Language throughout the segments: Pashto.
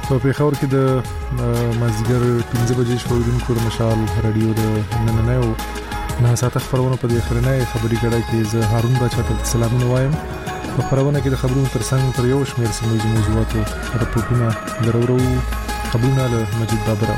په پیښور کې د مازدیګر 15 بجې شوړونکو د مشال رادیو د نننیو نه ساته خبرونه په دې خبرنه خبري کړه کې زه هارون بچا ته سلامونه وایم. په خبرونه کې د خبرونو ترڅنګ پر یو شمېر سیمه موضوعاتو راپورټونه درورو خبرونه له مجید بابر.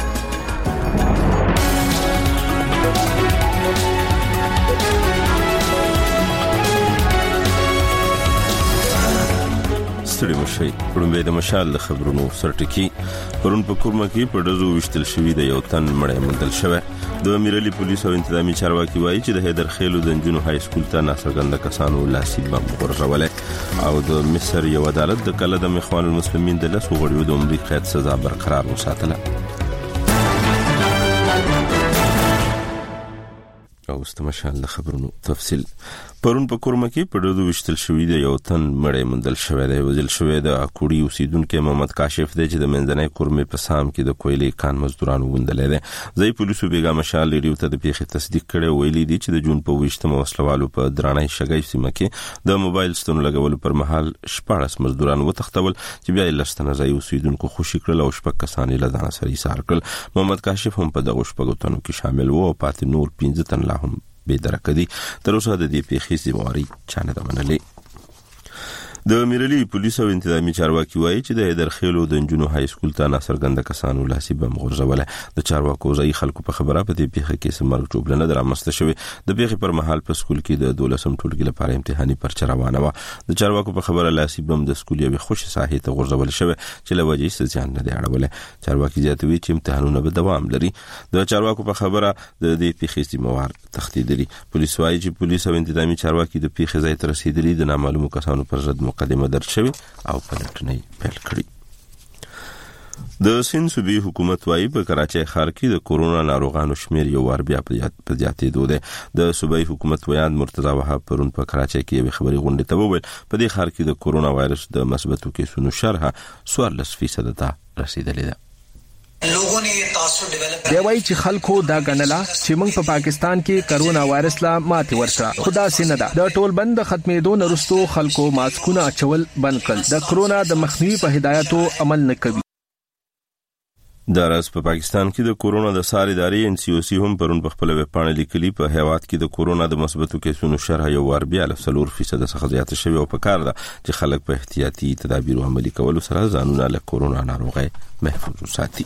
ستړي مشي پرمبه د مشال خبرونو سرټکی پرون په کورما کې په دزو وشتل شوی د یو تن مړی مندل شوی. د امیرعلی پولیس او انتظامی چارواکي وایي چې د هیدر خیلو د جنونو های سکول ته ناڅرګنده کسانو لاسي بم ورغولې او د مصر یو عدالت د کله د اخوان المسلمین د لاسو غړیو د عمري قید سزا برقرار وساتله. او استمشال خبرونو تفصیل پرون په کورما کې په دزو وشتل شوی د یو تن مړی مندل شوی دی. وزل شوی د اکوړی اوسیدونکو محمد کاشف دی چې د منځنۍ کورمې په سام کې د کویلې کان مزدورانو وندلې ده. ځای پولیسو بیګا مشال ریډیو ته د پیښې تصدیق کړي ویلي دي چې د جون په 28 وسلوالو په درانای شګای سیمه کې د موبایل ستونو لګول پر مهال 14 مزدوران وتښتول چې بیا لستنه ځای اوسیدونکو خوشی کړل او شپږ کسان له ځان سره ایثار کړل. محمد کاشف هم په دغه شپږ تنو کې شامل وو او پاتې نور 15 تن لا هم به درکدي. تر اوسه د دې پیښې ذمہواری چانه ده منلې. د امیرعلی پولیس او انتظامی چارواکي وایي چې د هیدر خیلو د جنونو های سکول ته ناڅرګنده کسانو لاسي بم غورځول. د چارواکو ځای خلکو په خبره په دې پیښه کې سمرګ ټوبلنه درامسته شوی. د پیښې پر مهال په سکول کې د 12 ټولګي لپاره امتحاني پرچه روانه و. د چارواکو په خبره لاسي بم د سکول یوه خوش ساحې ته غورځول شوی چې له وجې څه ځان نه دی اړولې. چارواکي زیاتوي چې امتحانونه به دوام لري. د چارواکو په خبره د دې پیښې ذمہوار تخدیدلي. پولیس وایي چې پولیس او انتظامی چارواکي د پیښې ځای ته رسیدلي د نامعلومو کسانو پر ضد مقدمه درج شوی او پلټنې پیل کړي. د سند صوبې حکومت وايي په کراچۍ ښار کې د کورونا ناروغانو شمیر یو وار بیا په زیاتېدو دی. د صوبې حکومت ویان مرتضی وهاب پرون په کراچۍ کې یو خبري غونډه ته وویل په دې ښار کې د کورونا وایرس د مثبتو کیسونو شرح 14% ته رسیدلې ده. دی وایي چې خلکو دا غنلا چې موږ په پاکستان کې کرونا وایرس لا ماتې ورکړه. خدا سينه ده د ټول بند ختمېدو نرستو خلکو ماسکونه اچول بند کړل. د کرونا د مخنیوي په هدایتو عمل نه کوي. دراز په پاکستان کې د کورونا د ساري ادارې NCOC هم پرون په خپل ویب پاڼه لیکلي په هیواد کې د کورونا د مثبتو کیسونو شرح یو وار بیا 4% څخه زیات شوی او په کار ده چې خلک په احتیاطي تدابیر عملي کولو سره ځانونه له کورونا ناروغي محفوظ وساتي.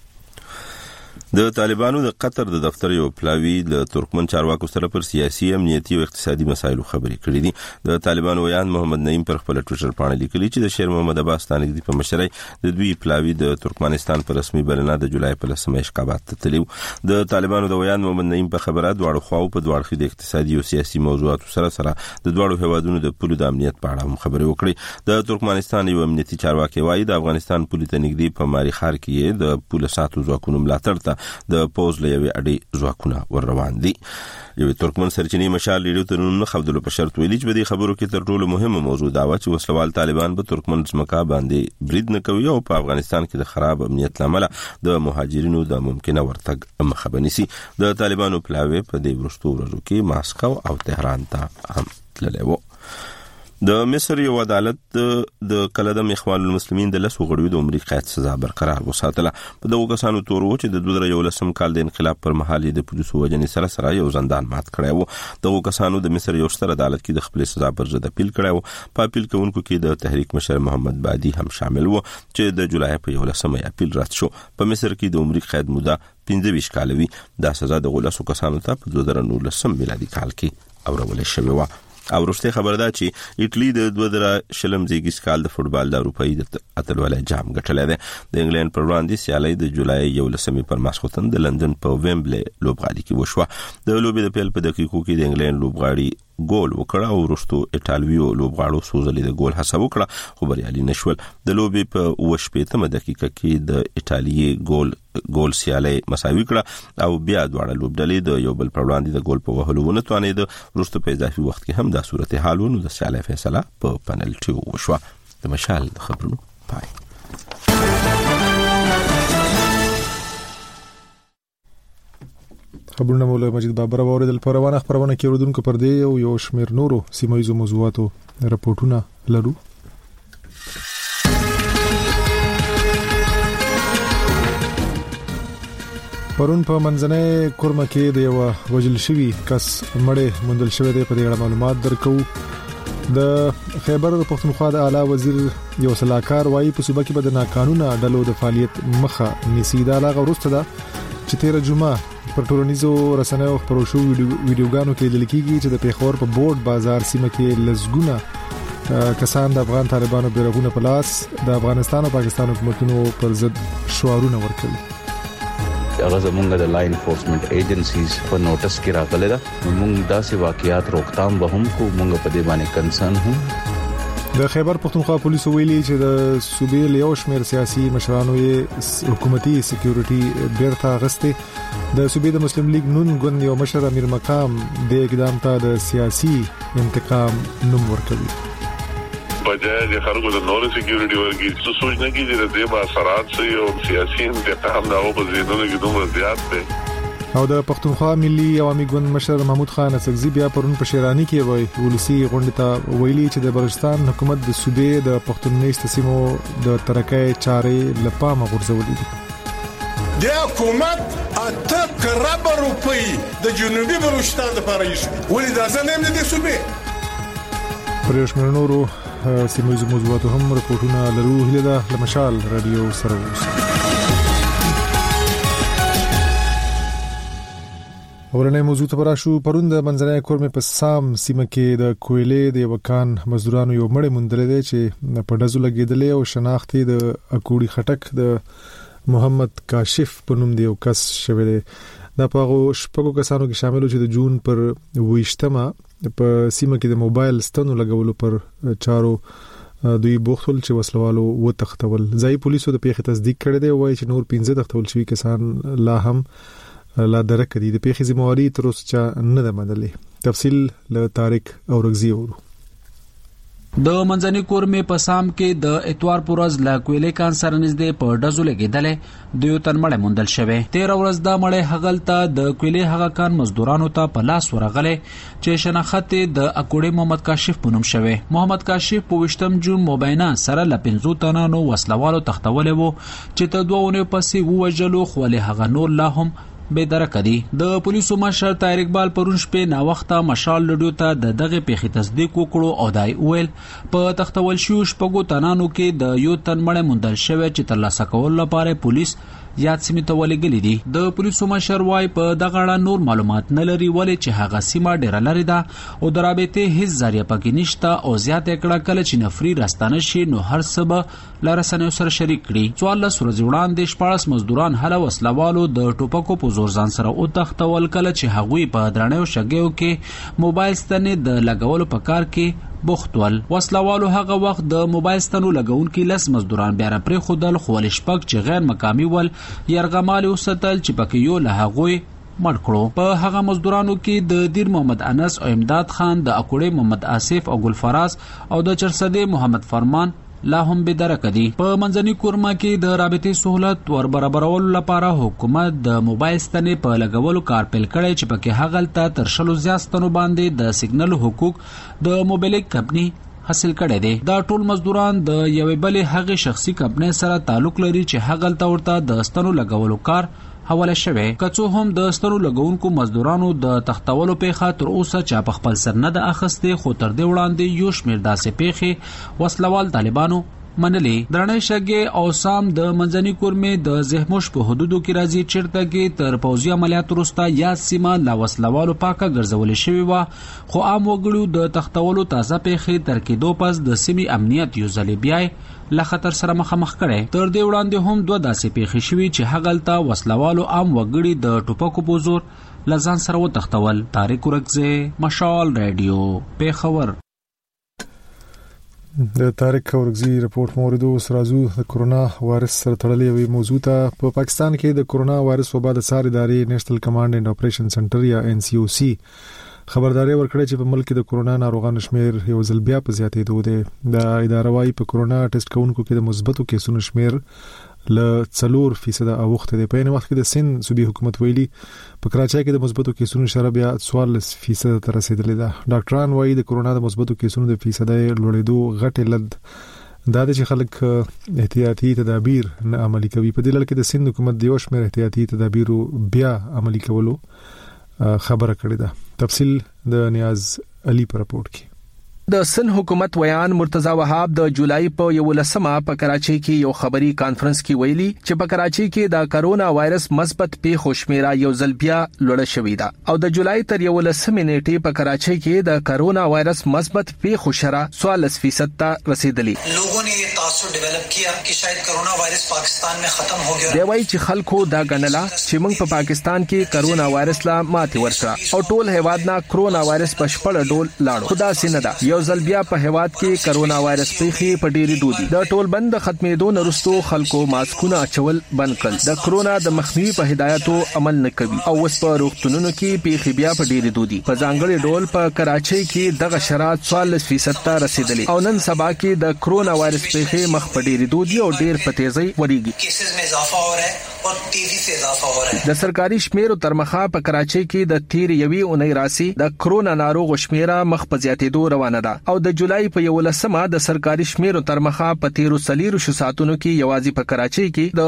د طالبانو د قطر د دفتر یو پلاوی د ترکمن چارواکو سره پر سیاسي امنیتي او اقتصادي مسایلو خبرې کړې دي. د طالبانو ویان محمد نعیم پر خپل ټویټر باندې لیکلي چې د شیر محمد عباس تانګدي په مشرۍ د دوی پلاوی د ترکمنستان پر رسمي بلنه د جولای په 10 اشقابات ته تلو. د طالبانو د ویان محمد نعیم په خبره دواړو خواو په دواړو کې د اقتصادي او سیاسي موضوعاتو سره د دواړو هیوادونو د پولو د امنیت په اړه هم خبرې وکړي. د ترکمنستان یو امنیتي چارواکي وایي د افغانستان پولي ته نږدې په ماری خار کې د پوله ساتو ځواکونو ملاتړ ته د پوز لوي اړې ځواکونه ور روان دي. یو ترکمن سرچینې مشال ریډیو ته نن خبرو په شرط ویلي چې د خبرو کې تر ټولو مهمه موضوع دا و چې وسلوال طالبان په ترکمن ځمکه باندې برید نه کوي او په افغانستان کې د خراب امنیت لامل د مهاجرینو د ممکنه ورتګ مخه بنسي. د طالبانو پلاوی په دې ورستو ورځو کې ماسکو او تهران ته هم تللی و. د مصر یو عدالت د کلدم اخوان المسلمین د لاسو غړیو د عمري قید سزا برقرار وساتله. په دغه کسانو تور و چې د 2011 کال د انقلاب پر مهال د پولیسو وجنې سره یو زندان مات کړی و. دغه کسانو د مصر یو ستر عدالت کې د خپل سزا پر ضد اپیل کړی و. په اپیل کوونکو کې د تحریک مشر محمد بادي هم شامل و چې د جولای په 11 اپیل رد شو. په مصر کې د عمري قید موده 15 کال وی. دا سزا د غلاسو کسانو ته په 2019 میلادي کال کې اورول شوی و. او وروسته خبر ده چې ایټلی د 2000 زیږیز کال د فوتبال د اروپایي اتلولۍ جام ګټلی دی. د انګلند پر وړاندې سیالي د جولای 11 پر ماسختن د لندن په ویمبلی لوبغالي کې وشوه. د لوبې د پیل په دقیقو کې د انګلند لوبغاړي ګول وکړه او وروسته ایټالویو لوبغاړو سوزلې د ګول هڅه وکړه خو بریالي نشول. د لوبې په 18 دقیقه کې د ایټالیا ګول سیالي مساوي کړه او بیا دواړه لوبډلې د یو بل پر وړاندې د ګول په وهلو ونه توانید. وروسته په اضافي وخت کې هم د صورتحال ونو د سیالي فیصله په پنالټي وشوه. د مشال خبرونو پای. خبرونه مولا مجید بابر اوریدل. په روانه خبرونه کې اوردونکو پر دې او یو شمیر نورو سیمایي موضوعاتو راپورټونه لرو. پرون په منځنۍ کورمه کې د یو وجل شوی کس مړی موندل شوی دی. په دې اړه معلومات درکو. د خیبر پختونخوا د اعلی وزیر یو صلاحکار وایي په صوبه کې به د ناقانونه ډلو د فعالیت مخه نیسي. دا لا غوښته ده چې 13 جمعه پر ټولنیزو رسنیو خبرو شو ویډیوګانو کې لیدل کېږي چې د پیښور په بورډ بازار سیمه کې لزګونه کسان د افغان طالبانو بیرغونه په لاس د افغانستان او پاکستان حکومتونو پر ضد شعارونه ورکړي. هغه زمونږ د لا انفورسمنت ایجنسیز په نوټس کې راغلي ده. موږ داسې واقعیات روکتام به هم کو موږ په دې باندې کنسرن هم. د خیبر پختونخوا پولیسو ویلي چې د صوبې له یو شمېر سیاسي مشرانو یې حکومتي سکیورټي بیرته غسته. د صوبې د مسلم لیگ نون ګوند یو مشر امیر مقام د اقدام ته د سیاسي انتقام نوم ورکوي. بجای د خلکو د نور سکیورټي ورګي څه سوچ نه کیږي د دې با اثرات سي او سیاسي انتقام دا او په زیاتونو کې دومره زیات دي. او د پختونخوا ملي عوامي ګوند مشر محمود خان اسقزي بیا پرون په شیرانی کې وایي ولسی غونډه ته ویلي چې د بلوچستان حکومت د صوبې د پښتونخوا سیمو د ترقۍ چارې لپاره غورځولې دي. د حکومت 8 کروڑ روپۍ د جنوبي بلوچستان لپاره یې ولې دا ځنه نه دي صوبې. پرېښمن نورو سیمویز موضوعات هم رپورټونه لرو. هله د مشال رادیو سره اوس ورنه موضوع ته راشو. پرون د منځنۍ کورمه په سام سیمه کې د کویلې د وکان مزدورانو یو مړی موندل دي چې په ډزو لګیدل او شناختي د اکوړي خټک د محمد کاشف په نوم دی یو کس شوی دی. دا په شپږو کسانو کې شامل چې د جون پر 28مه په سیمه کې د موبایل ستنو لګولو پر چارو دوی بوختل چې وسلوالو و تختول. ځای پولیسو د پیښې تصدیق کړی دی. وایي چې نور 15 تختول شوی کسان لا هم لا درک دي. د پیښې ذمہواری تر اوسه چا نه ده منلې. تفصیل له طارق اورغزي اورو. د منځنۍ کورمې په سام کې د اتوار پورز لا کویلې کانسر نږدې په ډزو لګیدلې د یو تن مړی موندل شوی. 13 ورځ دا مړی هغلته د کویلې هغه کان مزدورانو ته په لاس ورغلې چې شناخت د اکوړې محمد کاشف په نوم شوی. محمد کاشف په 28 جون مبینه سره ل 15 تنانو وسلوالو تختولې وو چې ته دوه پسې ووجلو خو له هغه نور لا هم به درک دي. د پولیسو مشر طاهر اقبال پرون شپې نا وخته مشال لډیو ته د دغه پیښې تصدیق وکړو او دای ویل په تختول شو شپږو تنانو کې د یو تن مړی موندل شوی چې ترلاسه کول لپاره پولیس یاد سیمه ته ولګلې دي. د پولیسو مشر وايي په دغه اړه نور معلومات نه لري ولې چې هغه سیمه ډیره لري ده او د رابطې هیڅ ذریعہ پکې نشته او زیات کړه کله چې نفري راستانه شي نو هر سبب لارسنه سره شریک کړي. 14 ورځې وړاندې 14 مزدوران هله وسلوالو د ټوپکو په زور ځان سره او تختول کله چې هغوی په درنیو شګیو کې موبایل ستنې د لګولو په کار کې بوختول. وسلوالو هغه وخت د موبایل ستنو لګونکي لس مزدوران بیا پرې خودل خو لشپک چې غیر مقامی ول يرغمالي وساتل چې پکې یو له هغوی مړ کړو. په هغه مزدورانو کې د دیر محمد انس او امداد خان د اکوړې محمد آصف او ګلفراز او د چرسده محمد فرمان لا هم به درک دي. په منځنۍ کورمه کې د رابطې سہولت ور برابرولو لپاره حکومت د موبایل ستنې په لګولو کار پیل کړی چې پکې هغلته تر شلو زیات ستنو باندې د سیګنل حقوق د موبایل کمپنی حاصل کړي دي. دا ټول مزدوران د یوې بلې هغه شخصي کمپنی سره تعلق لري چې هغلته ورته د ستنو لګولو کار حواله شوه. کڅو هم د ستنو لګونکو مزدورانو د تختولو په خاطر اوسه چا په خپل سر نه د اخسته خو تر دې وړاندې یو شمیر داسې پیښې وسلوال طالبانو منلې. درنې شګه او سام د منځنۍ کورمې د زهموش په حدودو کې راځي چیرته کې تر پوځي عملیات وروسته یا سیمه لا وسلوالو پاکه ګرځول شوی و خو عام وګړو د تختولو تازه پیښې تر کې دو پس د سیمې امنیت یو ځل بیا له خطر سره مخامخ کړي. تر دې وړاندې هم دوه داسې پیښې شوي چې هغلته وسلوالو عام وګړي د ټوپکو په زور لزان سره وتختول. طارق اورغزي مشال رادیو پیښور. د طارق اورغزي رپورت موردو سرازو د کورونا وایرس سره تړلې وي موضوع ته. په پاکستان کې د کورونا وایرس وبا د ساري ادارې نېشنل کمانډ اینډ اپریشن سنټر یا NCOC خبرداري ورکړه چې په ملک کې د کورونا ناروغانو شمیر یو ځل بیا په زیاتېدو دی. د اداره وايي په کورونا ټیسټ کوونکو کې د مثبتو کیسونو شمیر ل 4% اوخته دی. په یوه وخت کې د سند صوبې حکومت ویلي په کراچۍ کې د مثبتو کیسونو شمیر بیا 14% ته رسیدلی ده. ډاکټران وايي د کورونا د مثبتو کیسونو د فیصد لوړېدو غټه لد دا د خلک احتیاطي تدابیر نه عملي کوي. په دې لړ کې د سند حکومت د یو شمېر احتیاطي تدابیرو بیا عملي کولو خبره کړې ده. تفصیل د نیاز علي پر رپورټ کې. د سن حکومت ویان مرتضی وهاب د جولای په 11مه په کراچۍ کې یو خبري کانفرنس کې ویلي چې په کراچۍ کې د کرونا وایرس مثبت پیښو شمیره یو ځل بیا لوړه شوې ده او د جولای تر 11مې نیټې په کراچۍ کې د کرونا وایرس مثبت پیښو شرح 44% ته رسیدلې. लोगों ने ये तासुर डेवलप किया कि शायद कोरोना वायरस पाकिस्तान में खत्म हो गया. دی وايي چې خلکو دا غنلا چې موږ په پاکستان کې کرونا وایرس لا ماتې ورکړه او ټول هیواد نه کرونا وایرس په شپږ ډول لاړو. خدا سينه ده یو ځل بیا په هیواد کې کرونا وایرس پیښې په ډېری دودي د ټول بند ختمېدو نرستو خلکو ماسکونه اچول بند کړل. د کرونا د مخنیوي په هدایتو عمل نه کوي او اوس په روغتونونو کې پیښې بیا په ډېری دودي. په ځانګړي ډول په کراچۍ کې دغه شرایط 44% ته رسیدلي او نن سبا کې د کرونا وایرس پیښې مخ په ډېری دودي او ډېر په تیزی وریږي. केसेस में इजाफा हो रहा है और तेजी से इजाफा हो रहा है. د سرکاري شمیرو تر مخه په کراچۍ کې د تیر یوي اونۍ راسي د کرونا ناروغ شمیره مخ په زیاتېدو روانه ده او د جولای په 11مه د سرکاري شمیرو تر مخه په 13 ساعتونو کې یوازې په کراچۍ کې د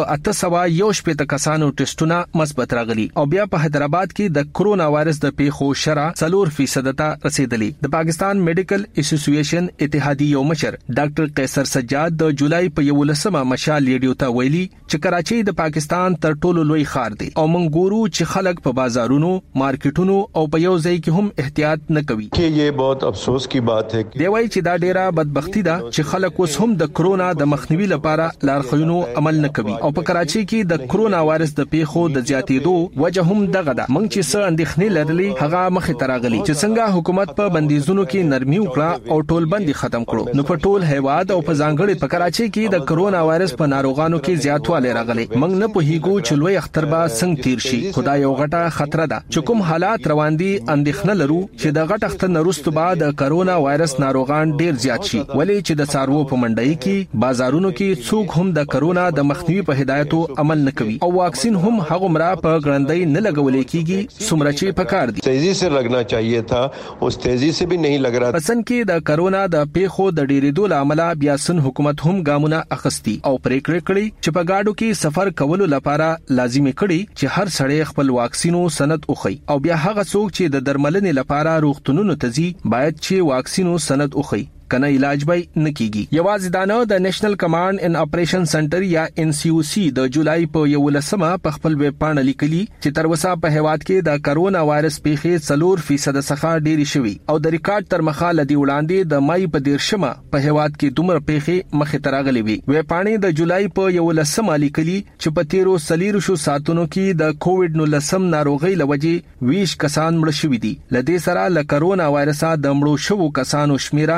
801 کسانو ټیسټونه مثبت راغلي او بیا په حیدرآباد کې د کرونا وایرس د پیښو شرح 4% ته رسیدلي. د پاکستان میډیکل اسوسییشن اتحادیې یو مشر ډاکټر قیصر سجاد د جولای په 11مه مشال ریډیو ته ویلي چې کراچۍ د پاکستان تر ټولو لوی ښار دی او موږ ګورو چې خلک په بازارونو مارکیټونو او په یو ځای کې هم احتیاط نه کوي. کې یہ بہت افسوس کی بات ہے دی وايي چې دا ډیره بدبختی ده چې خلک اوس هم د کرونا د مخنیوي لپاره لارښوونو عمل نه کوي او په کراچۍ کې د کرونا وایرس د پیښو د زیاتېدو وجه هم دغه ده. موږ چې څه اندېښنې لرلې هغه مخې ته راغلي چې څنګه حکومت په بندیزونو کې نرمي وکړه او ټول بندي ختم کړو نو په ټول هیواد او په ځانګړي په کراچۍ کې د کرونا وایرس په ناروغانو کې زیاتوالی راغلی. موږ نه پوهیږو چې لوی اختر به څنګه تیر شي. خدای یو غټه خطر ده چې کوم حالات روان دي اندېښنه لرو چې د غټ اختر نرستو بعد د کرونا وایرس ناروغان ډیر زیات شي ولې چې د سارو په منډای کې بازارونو کې څوک هم د کرونا د مخنیوي په هدایتو عمل نه کوي او واکسین هم هغه مرا په ګړندۍ نه لګولې کیږي څومره چې پکار دي. تیزی سے لگنا چاہیے تھا اس تیزی سے بھی نہیں لگ رہا. پسند کې د کرونا د پیښو د ډیریدو لامل بیا سن حکومت هم ګامونه اخستي او پریکړه کړې چې په گاډو کې سفر کولو لپاره لازمي کړي چې هر سړی خپل واکسینو سند اوخی او بیا هغه څوک چې د درملنې لپاره روغتونونو ته ځي باید چې واکسینو سند اوخی کنه علاج به نکېږي. یوازې دانه د نېشنل کمانډ ان اپریشن سنټر یا NCOC د جولای په 11مه په خپل ویب پاڼه لیکلي چې تر اوسه په هیواد کې د کرونا وایرس پیښې 4% څخه ډېری شوي او د ریکارډ تر مخه لدی وړاندې د مای په 13مه په هیواد کې دومره پیښې مخې ته راغلي وي. ویب پاڼه د جولای په 11مه لیکلي چې په 13 ساعتونو کې د کووډ 19 ناروغۍ لوجې 20 کسان مړ شوي دي. لدې سره ل کرونا وایرس د مړو شوو کسانو شمیره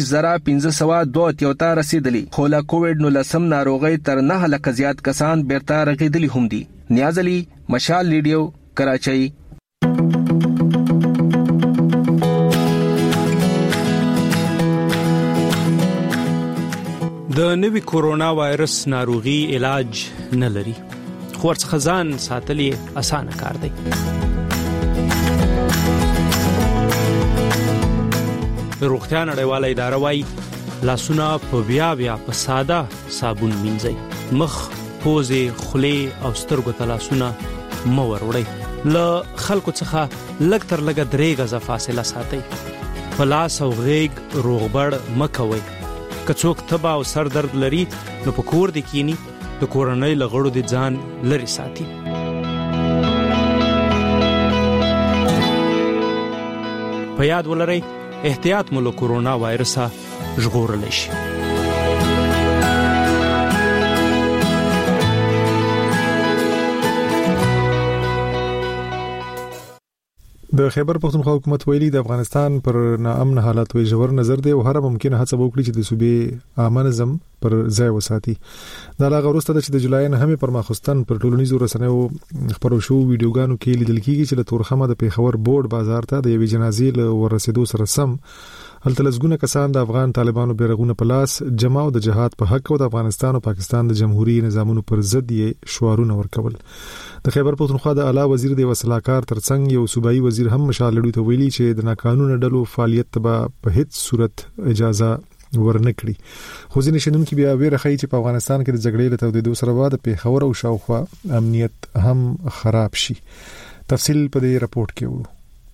2532 ته رسیدلی خو له کووډ 19 ناروغۍ تر 9 لک زیات کسان بیرته رغیدلی هم دي. نیاز علي مشال ریډیو کراچۍ. د نوي کورونا وایرس ناروغي علاج نه لري خو ورڅخه ځان ساتل اسانه کار دی. روغتیا نړیواله اداره وايي لاسونه په بیا په ساده صابون مینځئ. مخ، پوزې، خولې او سترګو ته لاسونه مه وروړئ. له خلکو څخه لږ تر لږه 3 غزه فاصله ساتئ. په لاس او غېږ روغبړ مه کوئ. که څوک تبه او سر درد لري نو په کور دې کینی د کورنۍ له غړو دې ځان لرې ساتي. په یاد ولرئ احتیاط مو له کورونا وایرسه ژغورلی شي. د خیبر پختونخوا حکومت ویلي د افغانستان پر ناامن حالات وی ژور نظر دی او هر ممکنه هڅه وکړي چې د صوبې امن نظم پر ځای وساتي. دا لا غوښته چې د جولای نه هم پر ماخستان پر ټولنیزو رسنیو خبرو شو ویډیوګانو کې لیدل کیږي چې د تورخمه د پیښور بورډ بازار ته د یوې جنازې له ورسېدو سره سم هلته لږونه کسان د افغان طالبانو بیرغونه په لاس جمع او د جهاد په حق او د افغانستان او پاکستان د جمهوریت نظامونو پر ضد یې شعارونه ورکول. د خیبر پختونخوا د اعلی وزیر د وسلاکار ترڅنګ یو صوبایي وزیر هم مشال لړۍ ته ویلي چې د ناقانونه ډلو فعالیت ته په هیڅ صورت اجازه ورنکړي. خو ځینې شنونکي بیا ویره کوي چې په افغانستان کې د جګړې له تودېدو سره بعد پیښور او شاوخوا امنیت هم خراب شي. تفصیل په دې راپورټ کې وو.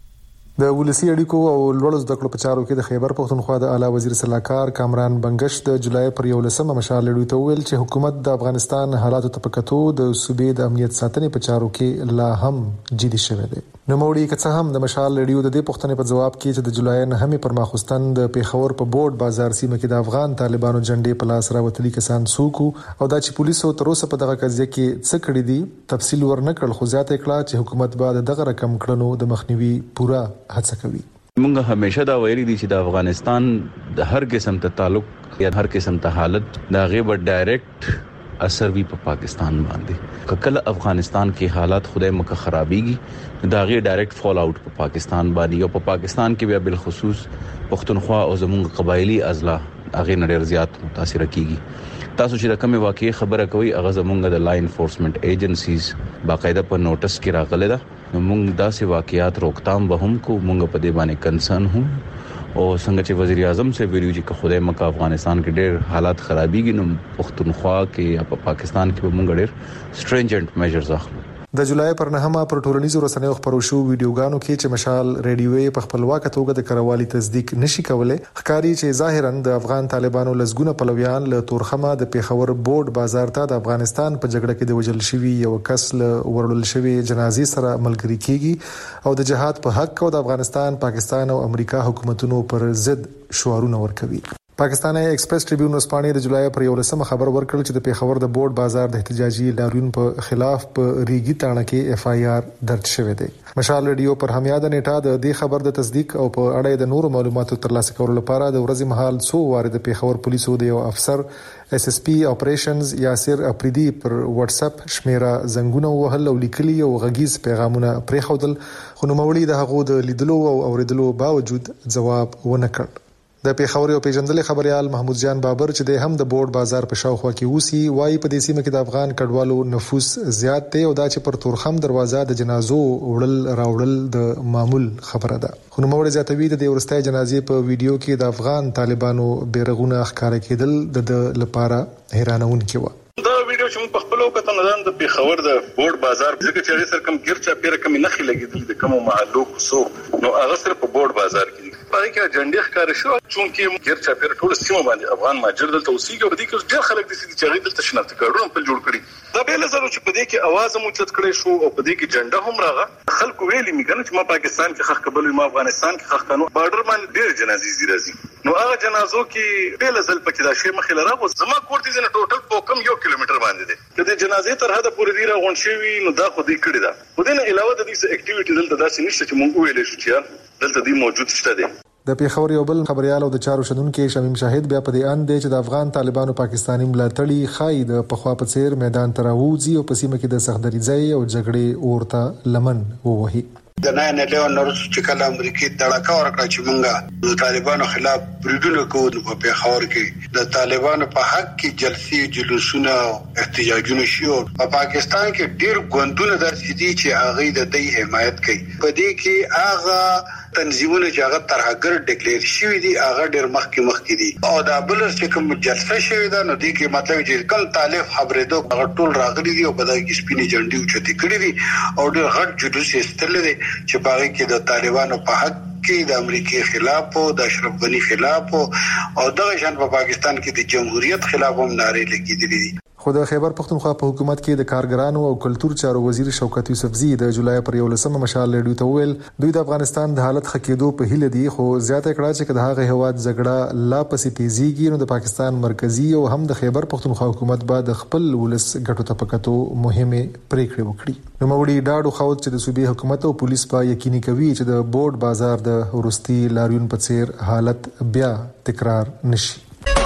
د ولسی اړیکو او لوړ زده کړو په چارو کې د خیبر پختونخوا د اعلی وزیر صلاحکار کامران بنگش د جولای پر 11 مشال لړۍ ته ویل چې حکومت د افغانستان حالاتو ته پکتو د صوبې د امنیت ساتنې په چارو کې لا هم جدي شوی دی. نو موړي که څه هم د مشال لړۍ د دې پښتنې په جواب کې چې د جولای نه هم پر ماخوستن د پیښور په بورډ بازار سیمه کې د افغان طالبانو جنډې په لاس راوتلي کسان سوکو او دا چې پولیسو تر اوسه په دغه قضیه کې څه کړی دي تفصیل ورنکړل، خو زیاته کړه چې حکومت به دغه رقم کړنو د مخنیوي پوره هڅه کوي. موږ همیشه دا ویلي دي چې د افغانستان د هر قسم ته تعلق یا هر قسم ته حالت دا غیبه ډایرکټ اثر وی په پاکستان باندې. کله افغانستان کې حالات خدای مکه خرابيږي دا غي ډایرکټ فال اوټ په پاکستان باندې او په پاکستان کې بیا بل خصوص پښتونخوا او زموږ قبایلی اضلاع هغه نړۍ زیات متاثر کیږي. تاسو چې د کومه واقعي خبره کوي هغه زموږ د لا انفورسمنت ایجنسیز باقاعده په نوټس کې راغله ده. موږ داسې واقعیات روکتام به هم کو موږ په دې باندې کنسرن هم او څنګه چې وزیر اعظم سے ویلو چې خدای مکه افغانستان کې ډېر حالات خرابيږي نو پښتونخوا کې یا په پاکستان کې موږ ډېر سټرینجنت میجرز اخلو. د جولای پر 9 پر ټولنیزو رسنیو خبرو شو ویډیوګانو کې چې مشال ریډیوي په خپلواک توګه د کروالي تصدیق نشي کولای، ښکاری چې ظاهرا د افغان طالبانو لزګونه پلویان له تورخمه د پیښور بورډ بازار ته د افغانستان په جګړه کې د وجل شوی یو کس له ورول شوی جنازې سره ملګری کیږي او د جهاد په حق او د افغانستان، پاکستان او امریکا حکومتونو پر ضد شعارونه ورکوي. پاکستان ایکسپریس ټریبیون وسپانې د جولای پر 11 خبر ورکړل چې د پیښور د بورډ بازار د احتجاجي لاریون په خلاف په ریګي تاڼه کې اف آی آر درج شوی دی. مشال ریډیو پر همیاده نیټه د دې خبر د تصدیق او په اړه د نورو معلوماتو ترلاسه کولو لپاره د ورځې مهال څو واره د پیښور پولیسو د یو افسر اس اس پی اپریشنز یاسر افریدي پر واتس اپ شمیره زنګونه وهل او لیکلي او غږیز پیغامونه پریښودل، خو نوموړي د هغو د لیدلو او اوریدلو باوجود ځواب ونه کړ. د پیښور یو پیژندل خبريال محمود جان بابر چې د هم د بورډ بازار په شاوخوا کې اوسي وایي په دې سیمه کې د افغان کډوالو نفوس زیات دی او دا چې پر تورخم دروازه د جنازو وړل راوړل د معمول خبره ده. خو نوموړي زیاتوي د ورستۍ جنازې په ویډیو کې د افغان طالبانو بیرغونه ښکار کېدل د لپاره حیرانونکي و. دا ویډیو چې موږ په خپل وخت نه د پیښور د بورډ بازار ځکه چې هغه سر کم ګرچا پیره کم نه خلګیدل د کوم محلو کوسو نو هغه سر په بورډ بازار کې پاره کې جنډي ښکار شو چې ګرچا پیره ټول سیمه باندې افغان ماجر دلته اوسېږي او د دې کې ډېر خلک د سړي چې دلته شناخت کارونه په جوړ کړي. دا به لزر چې په دې کې आवाज مو چت کړی شو او په دې کې جنډه هم راغله. خلکو ویلي میګنه چې ما پاکستان کې خخ قبل ما افغانستان کې خخ قانون بارډر باندې ډېر جنازې راځي نو هغه جنازو کې به لزل پکې دا شی مخې لراغو زما کور دي نه ټوټل په کم 1 کیلومتر باندې دي. د جنازې تر حد پورې دی راغون شوی نو دا خو دې کړی دا. خو دې نه علاوه د دې اکټیویټي دلته داسې نشته چې مونږ ویلې شو چې دلته دې موجود شته دي. د پیښور یو بل خبريال او د چارو شنونکو شمیم شاهد بیا په دې اند دی چې د افغان طالبانو پاکستانی ملاتړي خای د پخوا په څیر میدان تراوځي او په سیمه کې د سختدریځي او جګړې اورته لمن ووهي. د 9/11 نورس چې کله امریکای دړکا ورکړه چې مونږه د طالبانو خلاف بریډونه کوو په پیښور کې د طالبانو په حق کې جلسې جلوسونه احتجاجونه شو. په پاکستان کې ډیر ګوندونه درسي دي چې هغه د دې حمایت کوي. په دې کې هغه تنظیمونه چې هغه ترهګر ډیکلیئر شوی دي هغه ډیر مخکې دي او دا بل چې کوم جلسه شوی ده نو دې کې مطلب چې کوم طالب خبرې دوه هغه ټول راغلي دي او په دې کې سپینې جنډې اوچتې کړې دي او ډیر غټ جلوس استل دي چې باغی کې د طالبانو په حق کې د امریکای خلاف او د اشرف غنی خلاف او دغه شان په پاکستان کې د جمهوریت خلاف هم نعرې لګیدلې دي. خو د خیبر پختونخوا په حکومت کې د کارګرانو او کلتور چارو وزیر شوکت یوسفزي د جولای پر 11 مشال لړۍ ته ویل دوی د افغانستان د حالت خکېدو په هیله دي، خو زیاته کړه چې د هغه هواد جګړه لا پسې تیزیږي نو د پاکستان مرکزی او هم د خیبر پختونخوا حکومت به د خپل ولس ګټو ته پکاتو مهمه پریکړه وکړي. نو موړي ډاډو خو چې د صوبې حکومت او پولیس په یقیني کوي چې د بورډ بازار د ورستي لاریون په څیر حالت بیا تکرار نشي.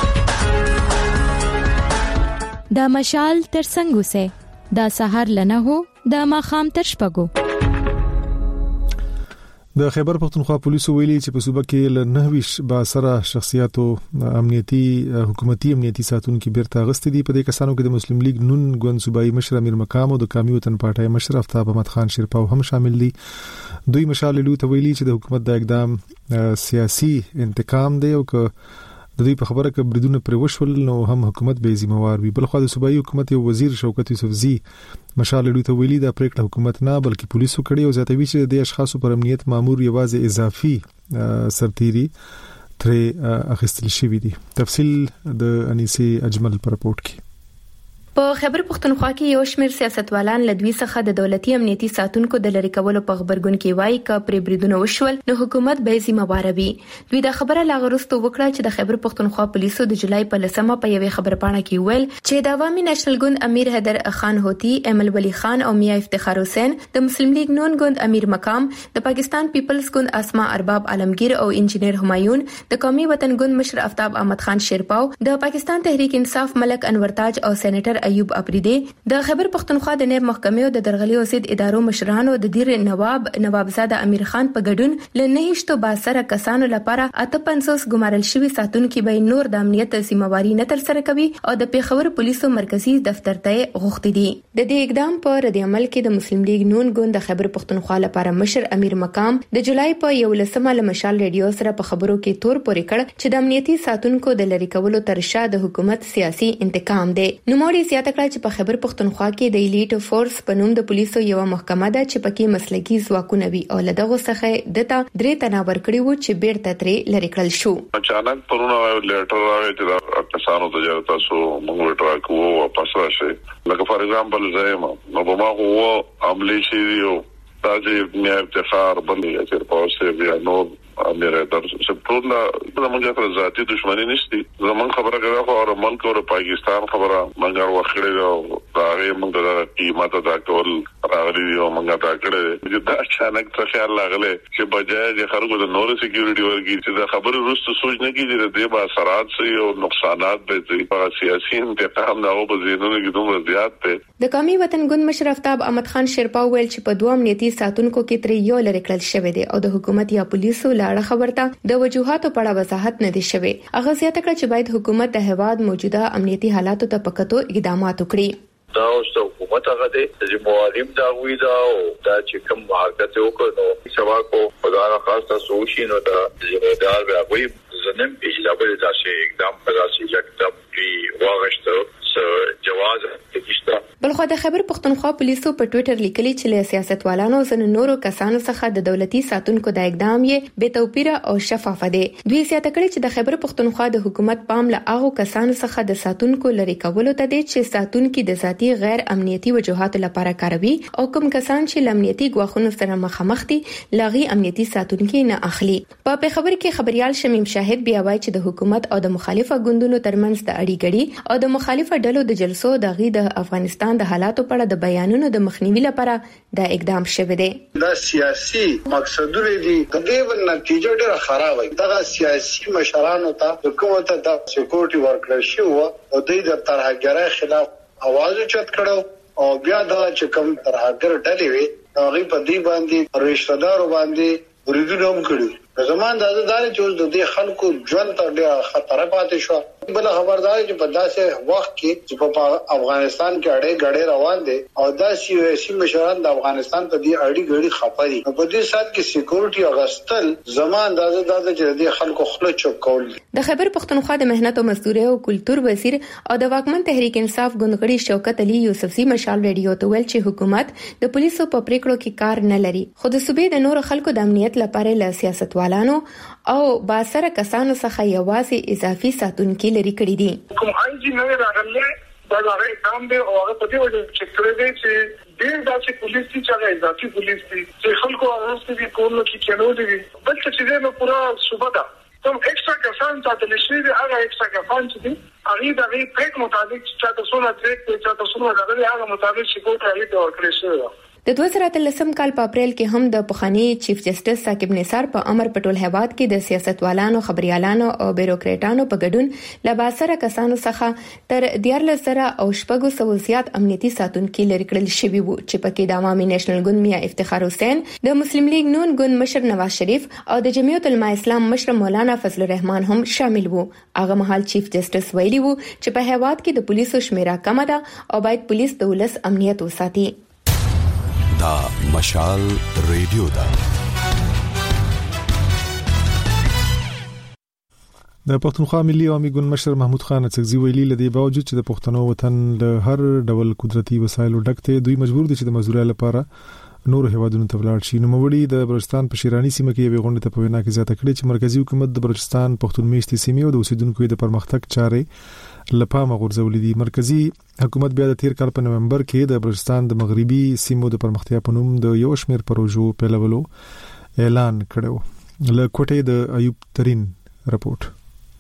دا مشال تر څنګه سه دا سحر لنه هو دا ماخام تر شپګو. د خیبر پختونخوا پولیسو ویلي چې په صوبه کې ل 9 با سره شخصیاتو امنیتي حکومتي امنیتي ساتونکو بیرته غستې دي. په دې کسانو کې د مسلم لیگ نون ګوند صوبایي مشر امیر مقام او د قومي وطن پارټي مشر افتاب احمد خان شیرپاو هم شامل دي. دوی مشال لوي ته ویلي چې د حکومت د اقدام سیاسي انتقام دی او که د دې په خبره کې بریدونه پر وشول نو هم حکومت به ذمہوار وي. بل خو د صوبایي حکومت یو وزیر شوکت یوسفزي مشال دوی ته ویلي دا پریکړه حکومت نه بلکې پولیسو کړي او ځاتوي چې د اشخاصو پر امنیت مامور یوازې اضافي سرتيري ترې اخیستل شوی دي. تفصیل د انیسي اجمل پر رپورت کې. په خیبر پختونخوا کې یو شمېر سیاستوالان لدوی څخه د دولتي امنیتي ساتونکو د لری کولو په خبرګون کې وایي ک پر بریدونه وشول نو حکومت به ذمہوار وي. دوی دا خبره لاغرستو وکړه چې د خیبر پختونخوا پولیسو د جولای په 10مه په یوې خبرپاڼه کې ویل چې د عوامي نېشنل ګوند امیر حیدر خان هوتی، امل ولی خان او میاں افتخار حسین، د مسلم لیگ نون ګوند امیر مقام، د پاکستان پیپلز ګوند اسما ارباب عالمگیر او انجینیر همایون، د قومي وطن ګوند مشر آفتاب احمد خان شیرپاو، د پاکستان تحریک انصاف ملک انور تاج او سېنیټر ایوب اپریدي، د خیبر پختونخوا د نیب محکمې او د درغلي او ضد ادارو مشرانو د دیر نوابزاده امیر خان په ګډون لنهشتو باسره کسانو لپاره 58 ګمارل شوی ساتونکو به نور د امنیت ذمہواری نه تر سره کوي او د پیښور پولیسو مرکزی دفتر ته غوښتي دي. د دې اقدام په رد عمل کې د مسلم لیگ نون ګوند د خیبر پختونخوا لپاره مشر امیر مقام د جولای په 11مه له مشال ریډیو سره په خبرو کې تور پورې کړ چې د امنیتي ساتونکو د لری کولو تر شا د حکومت سیاسي انتقام دی. نو موري زیاته کړه چې په خیبر پختونخوا کې د ایلیټ فورس په نوم د پولیسو یو محکمه ده چې پکې مسلکي ځواکونه وي او لدغه څخه دته 3 تنه ورکړي وو چې بیرته ترې لری کړل شو. اچانک پرونه لیټر راوي چې کسانو ته ځای تاسو موږ ورته کوو واپس راشي. لکه فار ایگزامپل زایما نو به ما هو عملی شي یو تاجي میاں افتخار باندې چې پاوسه بیا نو میرے در سپورلا زمونږه تر ذاتی دښمنی نشتی. زمون خبره کوي خو اور ملک او پاکستان خبره منګر وخړې او داغه موږ د قیمت ادا کول راغلي او موږ دا کړې چې دا اچانک څه خیال لاغله چې بجای د خلکو د نور سکیورټي ورګي چې دا خبره روسته سوچ نه کیږي د دې با اثرات سي او نقصانات به دي سیاسي انتقام دا او بزینونه کې دومره زیات دي. د قومي وطن ګوند مشر آفتاب احمد خان شیرپاو ویل چې په دوه امنیتي ساتونکو کې ترې یو لری کړل شوی دی او د حکومت یا پولیسو لاړه خبرته د وجوهاتو په اړه وضاحت نه دي شوی. هغه زیاته کړ چې باید حکومت د هواد موجوده امنیتي حالاتو ته پکتو اقدامات وکړي. دا اوس حکومت هغه د ذمہواریم دا وی دا او دا چې کوم حرکت وکړو سوا کو خدای خاصه سوشي نو دا ذمہدار به وي زنم اجازه دا شي اقدام کړه چې یکدم دی واغشتو جواز تکشته. بلخو د خیبر پختونخوا پولیسو په ټوئیټر لیکلي چې له سیاستوالانو زن نورو کسانو څخه د دولتي ساتونکو د اقدام یې بے توپیره او شفاف دي. دوی زیاته کړي چې د خیبر پختونخوا د حکومت پام له هغه کسانو څخه د ساتونکو لری کولو ته دي چې ساتونکو د ذاتی غیر امنیتي وجوهاتو لپاره کاروي او کوم کسان چې امنیتي غواخونو سره مخامخ دي لاغي امنیتي ساتونکو نه اخلي. په خبر کې خبريال شمیم شاهد بیا وایي چې د حکومت او د مخالفه ګوندونو ترمنځ د اړیګړي او د مخالفه ډلو د جلسو د غي د افغانستان د حالاتو په اړه د بیانونو د مخنیوي لپاره د اقدام شوه دی. دا سیاسي مقصدونه دي د دې نتیجه ډېره خراب وي. دا سیاسي مشرانو ته حکومت ته د سکیورټي ورکړل شو او د ترهګرۍ خلاف आवाज اوچت کړو او بیا دا چې کوم ترهګر ډلې وي هغه په دې باندې رشتہ دارو باندې ورېدو هم کړو. زمان دا چې د دې خلکو ژوند ته ډېر خطر پاتې شو. بل خبردار چې په داسې وخت کې چې په افغانستان کې اړې غړې روان دي او دا سیاسي مشران د افغانستان په دې اړې غړې خپري په دې سات کې سکیورټي اغستل زمان دا چې د خلکو خپل چوک کول. د خیبر پختونخوا د مهنت او مزدوري او کلچر وزیر او د واکمن تحریک انصاف ګوندغړي شوکت علي یوسفزي مشال ریډیو ته ویل چې حکومت د پولیسو په پریکړو کې کار نه لري خو د صوبې د نور خلکو د امنیت لپاره له سیاستوالانو او باسره کسانو څخه یوازې اضافي ساتونکو لري کړی دي. کوم انجی نه راغلی دا غوړې کام دی او هغه په دې وجه چې کړی دی چې ډېر داسې پولیس چې اضافي پولیس دي چې خلکو اغوستي دي کولو کې چلو دي بل څه نو پورا صوبه ده کوم ایکسترا کسان ساتل شوی دی هغه ایکسترا کسان چې دي هغه د پریک مطابق چې تاسو نه پریک چې تاسو نه دغه هغه مطابق چې کوټه هغه ورکړی شوی. د 2013 کال په اپریل کې هم د پخوانی چیف جسټس ثاقب نثار په امر پټول هواد کې د سیاستوالانو خبريالانو او بیروکریټانو په ګډون لباسره کسانو څخه تر 1400 او 600 زیات امنیتي ساتونکو لري کړل شوی وو چې پکې د عوامي نېشنل ګوند میاں افتخار حسین، د مسلم لیگ نون ګوند مشر نواز شریف او د جمعیت العلماء اسلام مشر مولانا فضل الرحمن هم شامل وو. هغه مهال چیف جسټس ویلي وو چې په هواد کې د پولیسو شمیره کم ده او باید پولیس د ولس امنیت وساتي. دا مشال ریډیو دا د پښتونخوا ملي عوامي ګوند مشر محمود خان اڅکزي ویلي لدی باوجود چې د پښتنو وطن له هر ډول قدرتي وسایلو ډکته دوی مجبور دي چې د مزدورۍ لپاره نور هیوادونو ته ولاړ شي. نو موري د بلوچستان په شیرانی سیمه کې یو غونډه ته په وینا کې زیاته کړې چې مرکزی حکومت د بلوچستان پښتون میشتي سیمې او د اوسیدونکو د پرمختګ چارې لپاره غورځولې دي. مرکزی حکومت بیا د تیر کال په نومبر کې د بلوچستان د مغربي سیمو د پرمختیا په نوم د یو شمېر پروژو پیلولو اعلان کړو. له کوټې د ایوب ترين رپورټ.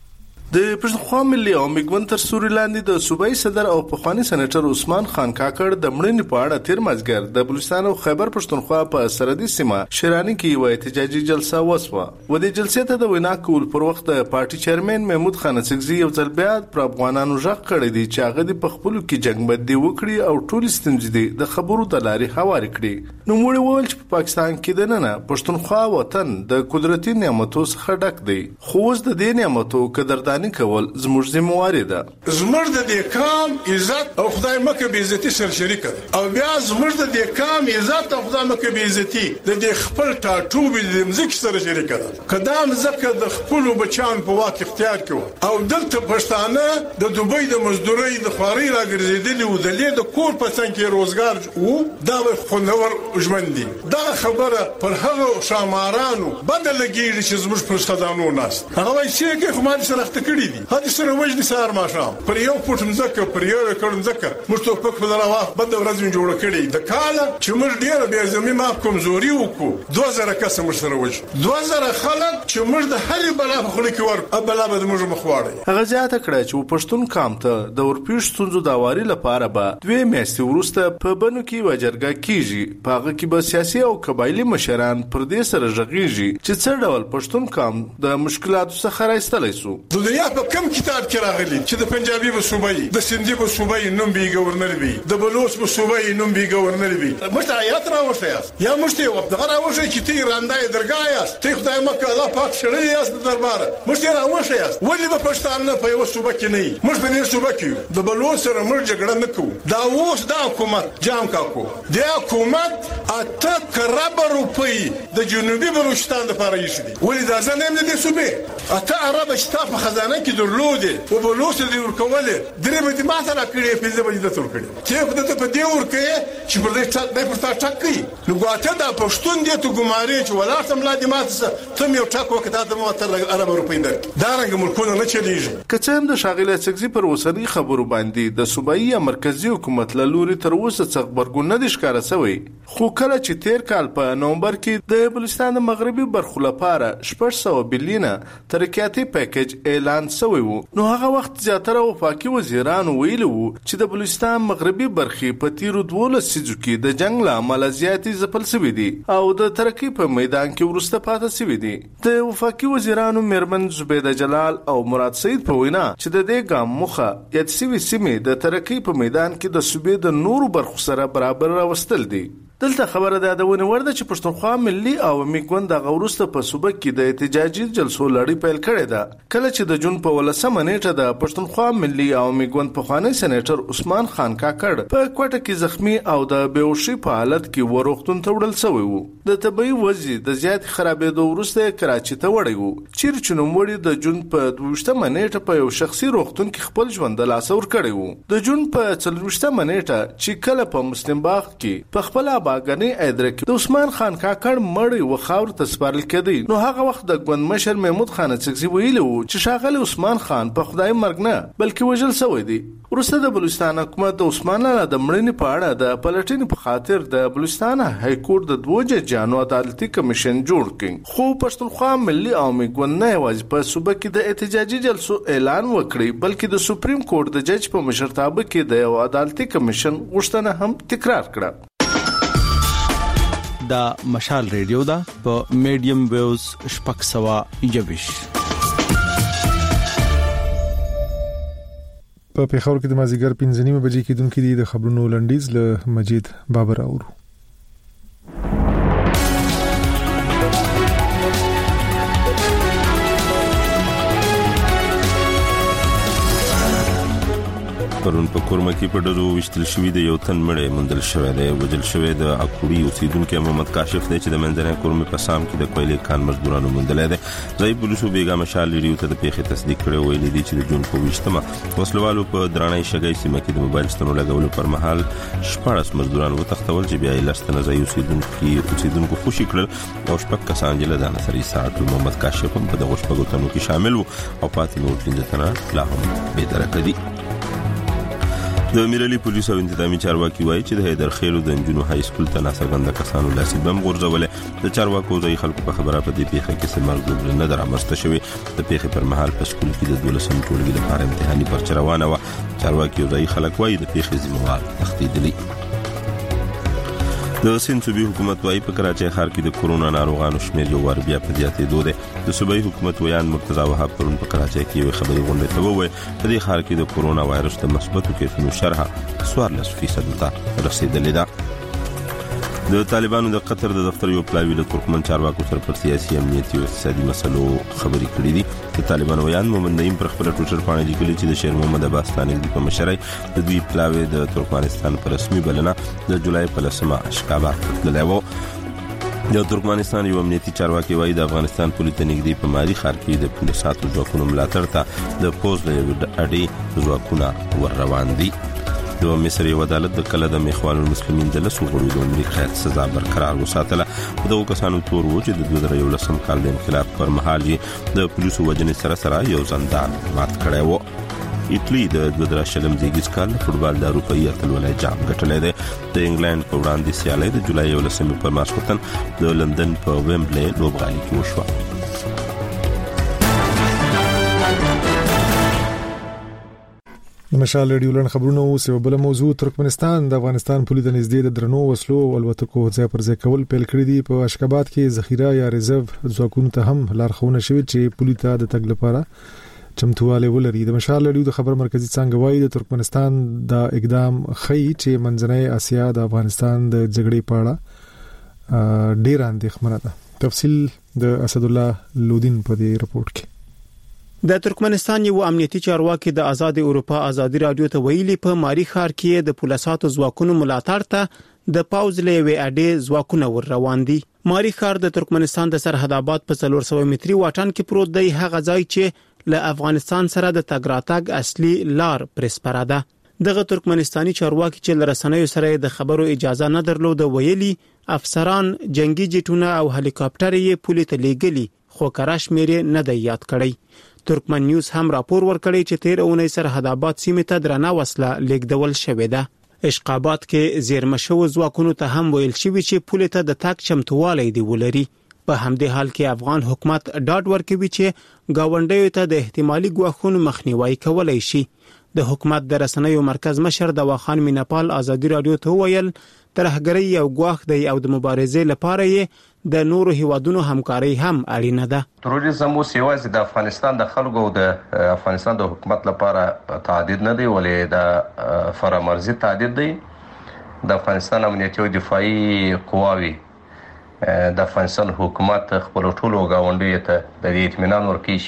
د پښتونخوا ملي عوامي ګوند تر سوري لاندې د صوبایي صدر او پخوانی سېنیټر عثمان خان کاکړ د مړینې په اړه تیر مازګر د بلوچستان او خیبر پښتونخوا په سرحدي سیمه شیرانی کې یو احتجاجي جلسه وسوه. و دې جلسې ته د وینا کول پر وخت د پارټي چیرمن محمود خان اڅکزي یو ځل بیا پر افغانانو ژغ کړی دی چې هغه د خپلو کې جنگ بندي وکړي او ټول ستونزې د خبرو د لارې هواري کړي. نو موږ وویل چې په پاکستان کې د نن پښتونخوا وطن د قدرتي نعمتو څخه ډک دی، خو اوس د دې نعمتو قدرداني کول زموږ ذمہواری ده. زموږ د دې کام عزت او خدای مکه به عزتي سره شریک ده او بیا زموږ د دې کام عزت او خدای مکه به عزتي د دې خپل ټاټو به د مزک سره شریک ده. کدام زکه د خپل بچان په واک اختیار کړو او دلته پښتانه د دوبۍ د مزدورۍ د خواري راګرځیدلی او د لید کور په څنګه کې روزګار وو دا خونور ژوند دي. دا خبره پر هغه شامارانو بدل کېږي چې زموږ پښتانو ناس هغه وایي چې خو ما سره کړی دي هدي سره وجني سار ماشام پر یو پټ مزکه پر یو کړم زکه مشتو پک په دراوه بد ورځ جوړ کړی د کاله چې موږ ډیر به زمي ما کمزوري وکړو 2000 کس موږ سره وج 2000 خلک چې موږ د هر بلا په خله کې ور بلا به موږ مخواړي. هغه زیاته کړه چې پښتون کام ته د ورپیش ستونزو د اواري لپاره به دوی میاشتې ورسته په بنو کې وجرګه کیږي. په هغه کې به سیاسي او قبایلی مشران پر دې سره ژغېږي چې څه ډول پښتون کام د مشکلاتو څخه راستلی سو. دنیا په کم کتاب کې راغلي چې د پنجابي په صوبایي د سندي په صوبایي نوم به گورنر وي د بلوچ په صوبایي نوم به گورنر وي. مشت آیات راوښته یا مشت یو د راوښه چې تی راندای درګای است ته خدای مکه الله پاک شړې است د دربار مشت راوښه است ولی په پښتانه په یو صوبه کې نه مش په نه صوبه کې د بلوچ سره مرګ جګړه نکوه. دا اوس دا حکومت جام کاکو د حکومت اته کرب روپی د جنوبي بلوچستان لپاره یې ولی دا ځنه نه دي صوبه اته عرب شتاف خزانه کې درلوده او بلوچ دې ورکوله درې به دې ماته را کړې په دې باندې د تور کړې چې په دې په دې ورکې چې پر دې ټاک به پر ټاکي نو ګاته دا پښتون دې ته ګماري چې ولاړ تم لا دې ماته ته یو ټاک وکړه د موته عرب روپی در دا رنګ ملکونه نه چلیږي. کڅ هم د شاغله اڅکزي پر وسنی خبرو باندې د صوبایي یا مرکزی حکومت له لوري تر اوسه څخه خبرګون نه دي ښکارا شوی. خو کله چې تیر کال په نومبر کې د بلوچستان مغربي برخو لپاره 600 بلیونه ترقیاتي پیکج اعلان شوی وو نو هغه وخت زیاتره وفاقي وزیرانو ویلو چې د بلوچستان مغربي برخې په تیرو 12 سیزو کې د جنگ له امله زیاتې ځپل شوې دي او د ترقی په میدان کې ورسته پاتې شوې دي. د وفاقي وزیرانو میرمن زبیده جلال او مراد سعید په وینا چې د دې ګام مخه یاد سوي سیمې د ترقی په میدان کې د صوبې د نورو برخو سره برابر راوستل دي. دلته خبره ده د ونور د چې پښتونخوا ملي عوامي ګوند د غورسته په صوبه کې د احتجاجي جلسو لړۍ پیل کړې ده کله چې د جون په 18 نیټه د پښتونخوا ملي عوامي ګوند په خوانی سېنیټر عثمان خان کاکړ په کوټه کې زخمی او د بیهوشي په حالت کې وروختون ته وړل شوی وو. د طبي وضعیت د زیات خرابېدو وروسته کراچي ته وړی وو چیرې نوموړي د جون په 22 نیټه په یو شخصي روختون کې خپل ژوند د لاس ور کړی وو. د جون په 24 نیټه چې کله په مسلم باغ کې په خپل باغنی ادرک د عثمان خان کاکړ مړی و خاور ته سپارل کېدی نو هغه وخت د ګوند مشر محمود خان اڅکزي ویلو چې شاغلی عثمان خان په خدای مرګ نه بلکې وژل شوی دی. وروسته د بلوچستان حکومت د عثمان لاله د مړینې په اړه د پلټنې په خاطر د بلوچستان های کورټ د 2 ججانو عدالتي کمیشن جوړ کړ. خو پښتونخوا ملي عوامي ګوند نه یوازې په صوبه کې د احتجاجي جلسو اعلان وکړي بلکې د سپریم کورټ د جج په مشرتابه کې د یو عدالتي کمیشن غوښتنه هم تکرار کړه. دا مشال ریډیو دا په میډیم ویوز شپږ 120 په پیښور کې د مازیګر 15 بجې کې دونکو دي د خبرونو لنډیز له مجید بابر اورو. پرون په کورمه کې په ډزو وشتل شوې د یو تن مړی موندل شوی دی. وجل شوی د اکوړي اوسیدونکو محمد کاشف دی چې د منځنۍ کورمه په سام کې د کویلې کان مزدورانو موندل دي. ځای پولیسو بیګا مشال ریډیو ته د پیښې تصدیق کړی ویلي دي چې د جون په 20مه وسلوالو په درانۍ شګۍ سیمه کې د موبایل ستنو لګولو پر مهال 14 مزدوران وتښتول چې بیا یې لستنه ځای اوسیدونکو خوشي کړل او شپږ کسان یې له ځان سره ایستل. محمد کاشف هم په دغه شپږو تنو کې شامل و او پاتې نور 15 تنه لا هم بې درکه دي. د میرلی پولیس او انتظامی چارواکي وایي چې د حیدرخیلو د انجونو های سکول ته ناڅرګنده کسانو لاسي بم غورځولې. د چارواکو ځای خلکو په خبره په دې پیښه کې سمارګل نه درامسته شوی. د پیښې پر مهال په سکول کې د 12 ټولګي لپاره امتحاني پرچه روانه و. چارواکي ځای خلک وایي د پیښې ذمہوار تښتېدلي. د سند صوبې حکومت وايي په کراچۍ ښار کې د کورونا ناروغانو شمېر یو وار بیا په زیاتېدو دی. د صوبې حکومت ویان مرتضی وهاب پرون په کراچۍ کې یو خبري غونډه ته وویل په دې ښار کې د کورونا وایرس د مثبتو کیسونو شرح 14% ته رسیدلې ده. د طالبانو د قطر د دفتر یو پلاوی له ترکمن چارواکو سره پر سیاسي امنیتي او اقتصادي مسلو خبرې کړې دي. د طالبانو ویان محمد نعیم پر خپل ټویټر باندې لیکلي چې د شیر محمد عباس ثاني په مشرۍ د دوی پلاوی د ترکمنستان پر رسمي بلنه د جولای په 10مه اشکابات تللی و. د ترکمنستان یو امنیتي چارواکي وایي د افغانستان پولیس ته نږدې په ماري ښار کې د پولیساتو ځواکونو ملاتړ ته د پوز له اډې ځواکونه ور روان دي. د مصر یو عدالت د کله د اخوان المسلمین د لسو غړو د عمري قید سزا برقرار وساتله. په دغو کسانو تور و چې د 2011 کال د انقلاب پر مهال د پولیسو وجنې سره سره یو زندان مات کړی و. ایټلی د 2020 زیږیز کال فوټبال د اروپایي اتلولۍ جام ګټلی دی. د انګلند په وړاندې سیالۍ د جولای 11 پر ماسپښین د لندن په ویمبلي لوبغالي کې وشوه. د مشال ریډیو لن خبرونه اوس یو بل موضوع. ترکمنستان د افغانستان پولیس د نږدې د درنو وسلو او الوتکو ځای پر ځای کول پیل کړی دي. په اشکابات کې ذخیره یا ریزرو ځواکونو ته هم لارښوونه شوې چې پولیس ته د تګ لپاره چمتواله ولري. د مشال ریډیو د خبر مرکزی څنګه وایي د ترکمنستان د اقدام خي چې منځنۍ اسیا د افغانستان د جګړې په اړه ډیر اندېښمنه ده. تفصیل د اسد الله لودین په دې رپورت کې. د ترکمنستان یو امنیتي چارواکي د آزاد اروپا آزادي رادیو ته ویلي په ماري ښار کې د پولیساتو ځواکونو ملاتړ ته د پاوز له وی اډې ځواکونه ور روان دي. ماري ښار د ترکمنستان د سرحد آباد په 400 متري واټن کې پروت دی. هغه ځای چې له افغانستان سره د تګ راتګ اصلي لار پرسپره ده. دغه ترکمنستاني چارواکي چې لرسنیو سره د خبرو اجازه نه درلوده ویلي افسران جنگي جټونه او هلیکاپټر یې پولیس ته لیږلي خو کراش مېره نه دی یاد کړی. ترکمن نیوز هم راپور ورکړی چې 13 اونۍ سرحد آباد سیمه ته درنه وسله لیږدول شوې ده. اشقابات کې زیرمشو ځواکونو ته هم ویل شوی چې پولیس ته د تاک چمتوالی دی ولري. په همدې حال کې افغان حکومت ډاډ ورکوي چې گاونډیو ته د احتمالي ګواښونو مخنیوي کولای شي. د حکومت د رسنیو مرکز مشر دواخان میناپال آزادي رادیو ته ویل ترهګرۍ یو ګواښ دی او د مبارزې لپاره یې د نورو هیوادونو همکاري هم اړینه ده. تروریزم اوس یوازې د افغانستان د خلکو او د افغانستان د حکومت لپاره تعهد نه دی ولې د فرامرزي تعهد دی. د افغانستان امنیتي او دفاعي قواوي د افغانستان حکومت خپل ټولو گاونډیو ته د اطمینان ورکړي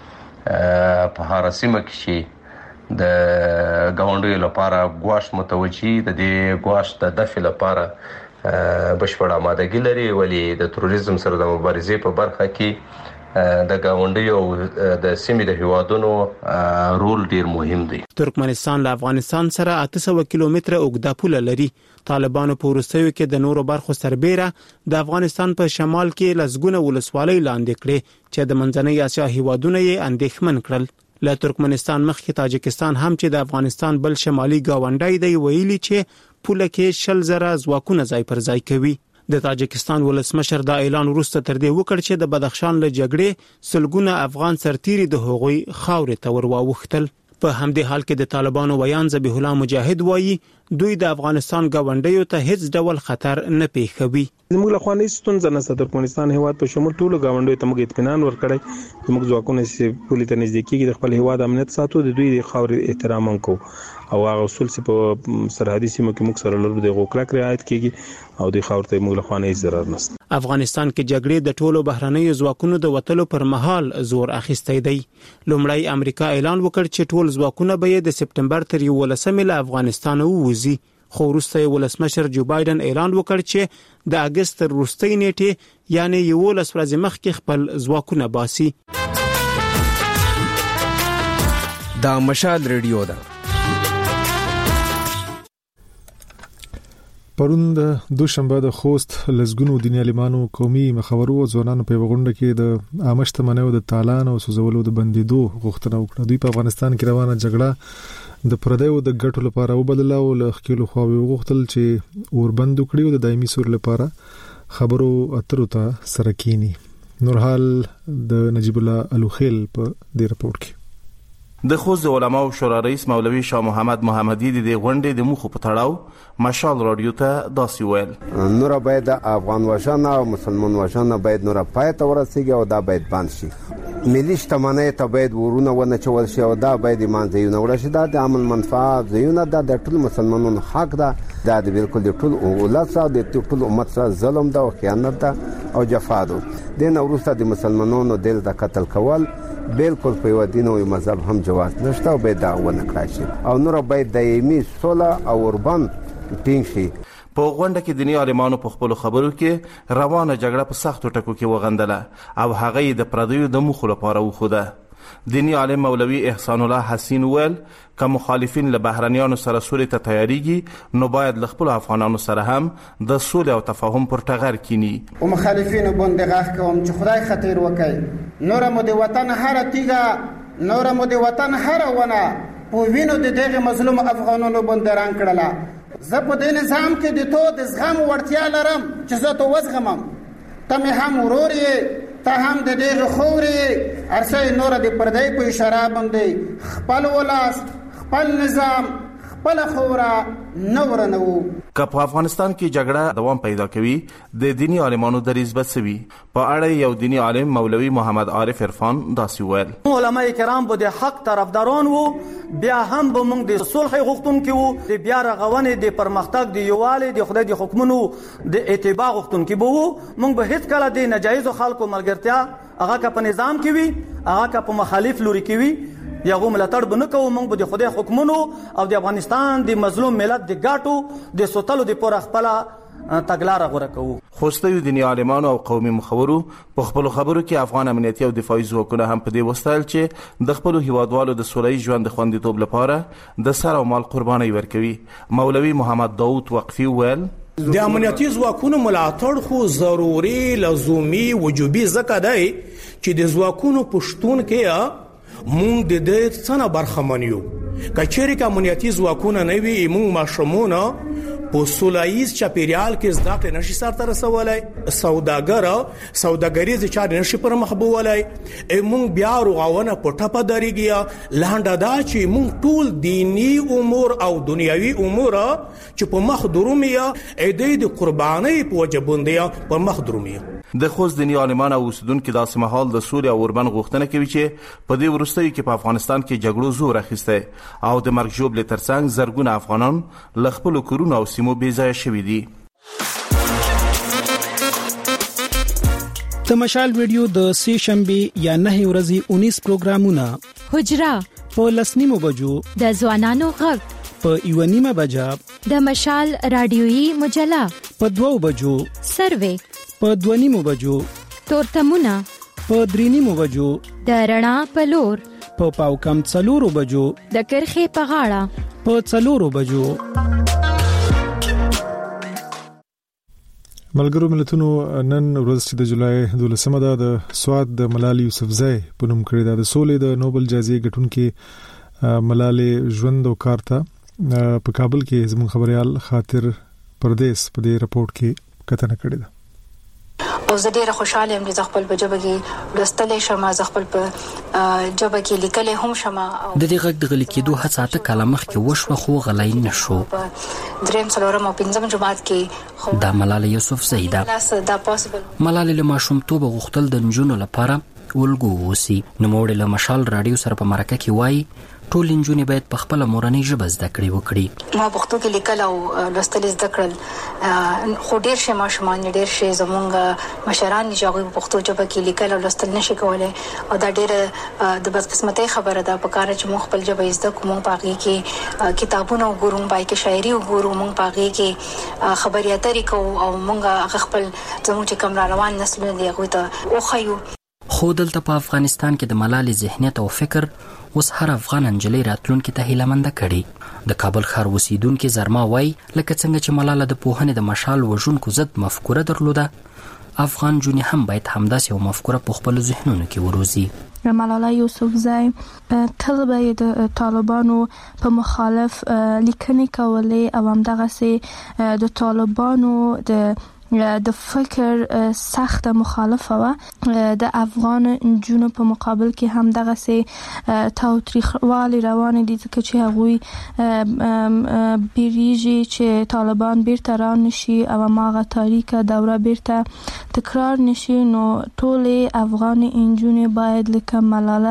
شي په هر سیمه کې شي د گاونډیو لپاره ګواښ متوجي د دې ګواښ د دفع لپاره بشپړه آمادګي لري ولې د تروریزم سره د مبارزې په برخه کې د گاونډیو د سیمې د هیوادونو رول ډیر مهم دی. ترکمنستان له افغانستان سره 800 کیلومتره اوږده پوله لري. طالبانو په وروستیو کې د نورو برخو سربېره د افغانستان په شمال کې لسګونه ولسوالۍ لاندې کړې چې د منځنۍ اسیا هیوادونه یې اندېښمن کړل. له ترکمنستان مخکې تاجکستان هم چې د افغانستان بل شمالي گاونډی دی ویلي چې پوله کې 10,000 ځواکونه ځای پر ځای کوي. د تاجکستان ولسمشر دا اعلان وروسته تر دې وکړ چې د بدخشان له جګړې سلګونه افغان سرتیري د هغوی خاورې ته ور واوښتل. په همدې حال کې د طالبانو ویان ذبیح الله مجاهد وایي دوی د افغانستان ګاونډیو ته هیڅ ډول خطر نه پیښوي. زموږ له خوانې ستونزه نشته. ترکمنستان هیواد په شمول ټولو ګاونډیو ته موږ اطمینان ورکړی. موږ ځواکونه چې پولیس ته نږدې کېږي د خپل هیواد امنیت ساتو، د دوی د خاورې احترام وکړو او هغه اصول چې په سرحدي سیمو کې موږ سره لرو د غوکلک رعایت کیږي او د خاور ته موږ له خوانې ضرر نشته. افغانستان کې جګړې د ټولو بهرنیو ځواکونو د وټلو پر مهال زور اخیستی دی. لومړی امریکا اعلان وکړ چې ټول ځواکونه به د سپټمبر تر 11 له افغانستان ووځي، خو وروسته ولسمشر جو بایدن اعلان وکړ چې د اگست تر وروستۍ نیټې یعنی 11 ورځې مخکې خپل ځواکونه باسي. دا مشال ریډیو ده. پرون د دوشنبه د خوست لزګونو دیني عالمانو قومي مخورو او ځوانانو په غونډه کې د عامشت منو د تالان او سوزولو د بندیدو غوښتنه وکړه. دوی په افغانستان کې روانه جګړه د پردیو د ګټو لپاره وبدله او له خپل خواوي وغوښتل چې اوربند کړي او د دایمي سور لپاره خبرو اترو ته سره کینی. نورحال د نجیب الله الوخیل په دې رپورت کې. د خوست علماء شورا رئیس مولوی شاه محمد محمدی د غونډې د مخ په تړاو مشال رادیو ته داسې ویل: نور باید افغان وژنه او مسلمان وژنه باید نور پای ته ورسیږي او دا باید بند شي. ملي شتمنۍ ته باید ورونه ونه چول شي او دا باید ایمان ځایونه وړل شي. دا د عمل منفعت ځایونه د ټول مسلمانانو حق ده. دا د بالکل د ټول ولس او د ټول امت سره ظلم ده او خیانت ده او جفا ده. د نوروسته د مسلمانانو دل د قتل کول بالکل په یو دین او مذهب هم جواز نشته او باید دا ونه کړای شي او نور باید دایمي صلح او اوربان ټینګ شي. په غونډه کې دیني عالمانو په خپل خبرو کې روانه جګړه په سختو ټکو کې وغندله او هغه د پردیو د مخ لپاره وخوده. دیني عالم مولوی احسان الله حسین ویل که مخالفین له بهرنیانو سره سولې ته تیاریږي نو باید له خپل افغانانو سره هم د سولې او تفاهم پر ټغر کینی. او مخالفینو باندې غاښ کوم چې خدای خطر وکړي، نور مو د وطن هر تیګه، نور مو د وطن هر ونه په وینو د دغه مظلوم افغانانو باندې رنګ کړله. زه په دې نظام کې د تو د زغم وړتیا لرم چې زه تو وزغمم. ته مې هم ورور یې، ته هم د دغه خورې ارسه نور د پردی په اشاره باندې خپل ولاس، خپل نظام، خپل خورا نور نو. که په افغانستان کې جګړه دوام پیدا کوي د دینی عالمانو دریځ بسوي. په اړه یو دینی عالم مولوی محمد عارف عرفان داسې ویل: علماء کرام به د حق طرفداران وو، بیا هم به موږ د صلح غوښتونکي وو، د بیا رغونې د پرمختګ د یووالي د خدای د حکمونو د اتباع غوښتونکي به وو. موږ به هیڅ کله د ناجایز خلکو ملګرتیا هغه که په نظام کې وي هغه که په مخالف لوري کې وي یغه ملاتړ بنه کوو. موږ به د خدای حکمونو او د افغانستان د مظلوم ملت د ګاټو د سوتلو د پوره خپل تګلارې غوړه کوو. خوستي دیني عالمانو او قومي مخورو په خپل خبرو کې افغان امنیتي او دفاعي ځواکونه هم په دې وستایل چې د خپل هیوادوالو د سولې ژوند خوندیتوب لپاره د سر او مال قرباني ورکوي. مولوی محمد داوود وقفي ویل: د امنیتي ځواکونو ملاتړ خو ضروري، لزومي، وجوبي ځکه دی چې د ځواکونو پښتون کې مونږ د دې څنګه برخمن یو. کچېرې که امنیتي ځواکونه نه وي مونږ ماشومونه په سولهییز چاپیریال کې زده کړې نشي سرته رسولای، سوداګریز چارې نشي پر مخ بولای. مونږ بیا رغونه په ټپه درېږي. لانډه دا چې مونږ ټول دینی امور او دنیوي امور چې په مخ درومیا د قربانۍ په وجه باندې په مخ درومیا. د خوست دیني عالمان او اوسیدونکو داسې مهال د سولې او اوربند غوښتنه کوي چې په دې وروستیو کې په افغانستان کې جګړو زور اخیسته او د مرګ ژوبلې ترڅنګ زرګونه افغانان له خپلو کورونو او سیمو بې ځایه شوي دي. د مشال ویډیو د سې شنبه یا 9 ورځې 19 پروګرامونه: حجره په 10:30 بجو، د ځوانانو غږ په 1:30 بجا، د مشال رادیويي مجله په 2 بجو، سروې په 2:30 بجو، تورتمونه په 3:30 بجو، د رڼا په لور په پاوکم 4 بجو، د کرخې په غاړه په 4 بجو. ملګرو ملتونو نن ورځ چې د جولای 12مه ده د سواد د ملالي یوسفزۍ په نوم کړی ده. د سولې د نوبل جایزې ګټونکي ملالي ژوند او کار ته په کابل کې زموږ خبريال خاطر پردیس په دې رپورت کې کتنه کړې ده. او زه ډیره خوشاله یم چې خپل په جبه کې لوستلې شم، زه خپل په جبه کې لیکلې هم شم. د دې غږ د غلي کېدو هڅه اته کاله مخکې وشوه خو غلی نه شو. دریم څلورم او پنځم جماعت کې دا ملاله یوسفزۍ ده. ملاله له ماشومتوبه غوښتل د نجونو لپاره ولګو اوسي. نوموړې له مشال راډیو سره په مرکه کې وایي ټول نجونې باید په خپله مورنۍ ژبه زده کړې وکړي. ما پښتو کې لیکل او لوستل زده کړل، خو ډېر شي ماشومان ډېر شي زمونږ مشران چې هغوی په پښتو ژبه کې لیکل او لوستل نشي کولی، او دا ډېره د بدقسمتۍ خبره ده. په کار چې موږ خپل ژبه زده کړو، موږ په هغې کې کتابونه وګورو، موږ په هغې کې شاعري وګورو، موږ په هغې کې خبرې اترې کوو او موږ هغه خپل زموږ چې کوم را روان نسلونه دي هغوی ته وښیو. خو دلته په افغانستان کې د ملالې ذهنیت او فکر اوس هر افغان نجلۍ راتلونکي ته هیلهمنده کړي. د کابل ښار اوسیدونکي زرما وایي لکه څنګه چې ملاله د پوهنې د مشال وژونکو ضد مفکوره درلوده، افغان جونې هم باید همداسې یو مفکوره په خپلو ذهنونو کې وروزي. ملاله یوسفزۍ تل به د طالبانو په مخالف لیکنې کولې او همدغسې د طالبانو د فکر سخت مخالفه وه. د افغان نجونو په مقابل کې هم دغسې تاوتریخوالی روان دي، ځکه چې هغوی بیریږي چې طالبان بیرته را نشي او هماغه تاریکه دوره بیرته تکرار نشي. نو ټولې افغان نجونې باید لکه ملاله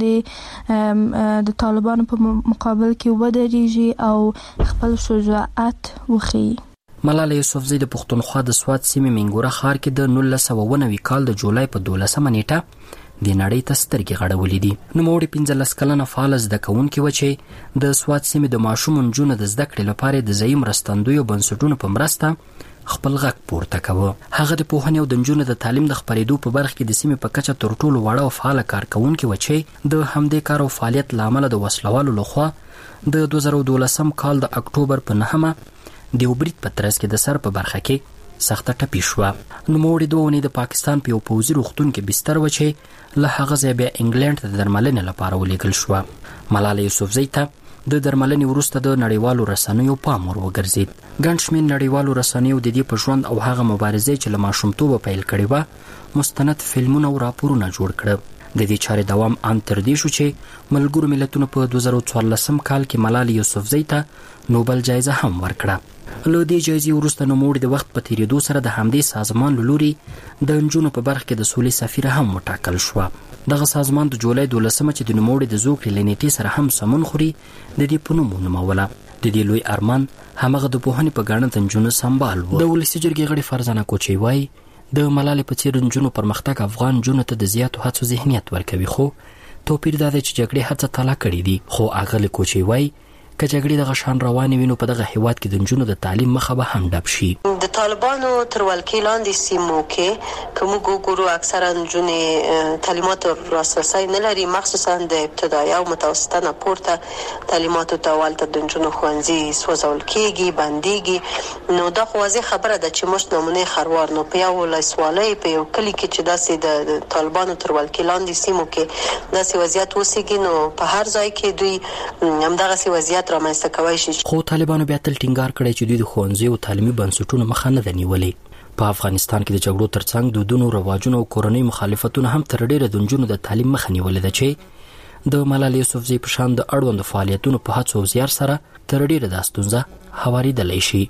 غوندې د طالبانو په مقابل کې ودرېږي او خپل شجاعت وښیي. ملاله یوسفزۍ د پښتونخوا د سوات سیمې منګوره ښار کې د 1990 کال د جولای په 12 نیټه د نړۍ ته سترګې غړولې دي. نوموړې 15 کلنه فعاله زده کوونکې وه چې د سوات سیمې د ماشومو نجونو د زده کړې لپاره د ځایي مرستندویو بنسټونو په مرسته خپل غږ پورته کوه. هغه د پوهنې او د نجونو د تعلیم د خپرېدو په برخه کې د سیمې په کچه تر ټولو وړه او فعاله کارکوونکې وه چې د همدې کار او فعالیت له امله د وسلوالو لخوا د 2012 کال د اکتوبر په 9 د یو برید په ترڅ کې د سر په برخه کې سخته ټپي شوه. نوموړې 2 اونۍ د پاکستان په یو پوځي روغتون کې بستر وه چې له هغه ځایه بیا انګلینډ ته د درملنې لپاره ولېږل شوه. ملاله یوسفزۍ ته د درملنې وروسته د نړیوالو رسنیو پام ور وګرځېد. ګڼ شمېر نړیوالو رسنیو د دې په ژوند او هغه مبارزې چې له ماشومتوبه پیل کړې وه مستند فلمونه او راپورونه جوړ کړه. د دې چارې دوام ان تر دې شو چې ملګرو ملتونو په 2014 کال کې ملاله یوسفزۍ ته نوبل جایزه هم ورکړه. له دې جایزې وروسته نوموړې د وخت په تیریدو سره د همدې سازمان له لوري د نجونو په برخه کې د سولې سفیره هم وټاکل شوه. دغه سازمان د جولای 12 چې د نوموړې د زوکړې له نیټې سره هم سمون خوري د دې په نوم ونوموله. د دې لوی ارمان همغه د پوهنې په ګاڼه د نجونو سمبال و. د ولسي جرګې غړي فرزانه کوچی وایي د ملالې په څېر نجونو پرمختګ افغان نجونو ته د زیاتو هڅو ذهنیت ورکوي، خو توپیر دا دی چې جګړې هڅه تالا کړې دي. خو اغلې کوچی وایي که جګړې دغه شان روانې وي نو په دغه هیواد کې د نجونو د تعلیم مخه به هم ډب شي. د طالبانو تر ولکې لاندې سیمو کې که موږ وګورو اکثره نجونې تعلیماتو لاسرسی نه لري، مخصوصا د ابتدایي او متوسطه نه پورته تعلیماتو ته هلته د نجونو ښوونځي سوځول کېږي، بندېږي. نو دا خو واضح خبره ده چې موږ نمونې خروار نو په یو ولسوالۍ په یو کلي کې چې داسې د طالبانو تر ولکې لاندې سیمو کې داسې وضعیت وسیږي، نو په هر ځای کې دوی همدغسې وضعیت رامنځته کولی شي. خو طالبانو بیا تل ټینګار کړی چې دوی د ښوونځیو او تعلیمي بنسټونو مخه نه ده نیولې. په افغانستان کې د جګړو ترڅنګ دودونو، رواجونو او کورنۍ مخالفتونو هم تر ډېره د نجونو د تعلیم مخه نیولې ده چې د ملالې یوسفزۍ په شان د اړوندو فعالیتونو په هڅو او زیار سره تر ډېره دا ستونزه هواریدلی شي.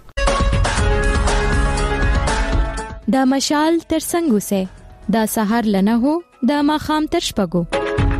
دا مشال تر څنګ اوسئ، دا سهار له 9 دا ماښام تر 6.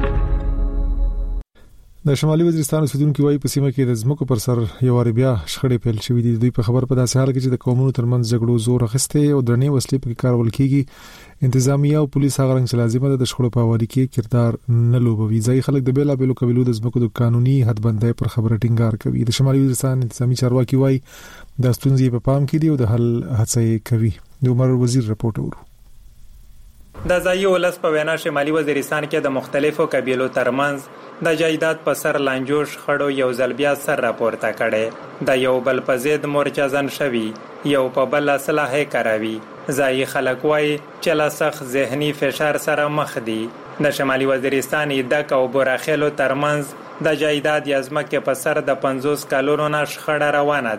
د شمالي وزیرستان اوسیدونکو وايي په سیمه کې د ځمکو پر سر یو وار بیا شخړې پیل شوې دي. دوی په خبر په داسې حال کې چې د قومونو ترمنځ جګړو زور اخیسته او درنې وسلې په کارول کېږي. انتظامیه او پولیس هغه رنګ چې لازمه ده د شخړو په وادي کې کردار نه لوبوي. ځای خلک د بیلا بیلو قبيلو د ځمکو د قانوني حدبندۍ پر خبره ټینګار کوي. د شمالي وزیرستان انتظامی چارواکي وايي د ستونزې په پام کې دي او د حل هڅه کوي. د عمر وزیر رپورټ ورو. د ځایي ولس په وینا شمالي وزیرستان کې د مختلفو قبیلو ترمنځ د جایداد په سر لانجوش خړو یو ځل بیا سر راپورته کړي. د یو بل په ضد مورچزن شوي، یو په بل اصلاحه کوي. ځایي خلک وایي چې له سخت ذهني فشار سره مخ دي. د شمالي وزیرستان دک او براخیلو ترمنځ د جایداد یا ځمکې په سر د 50 کلونو نه شخړه روانه ده.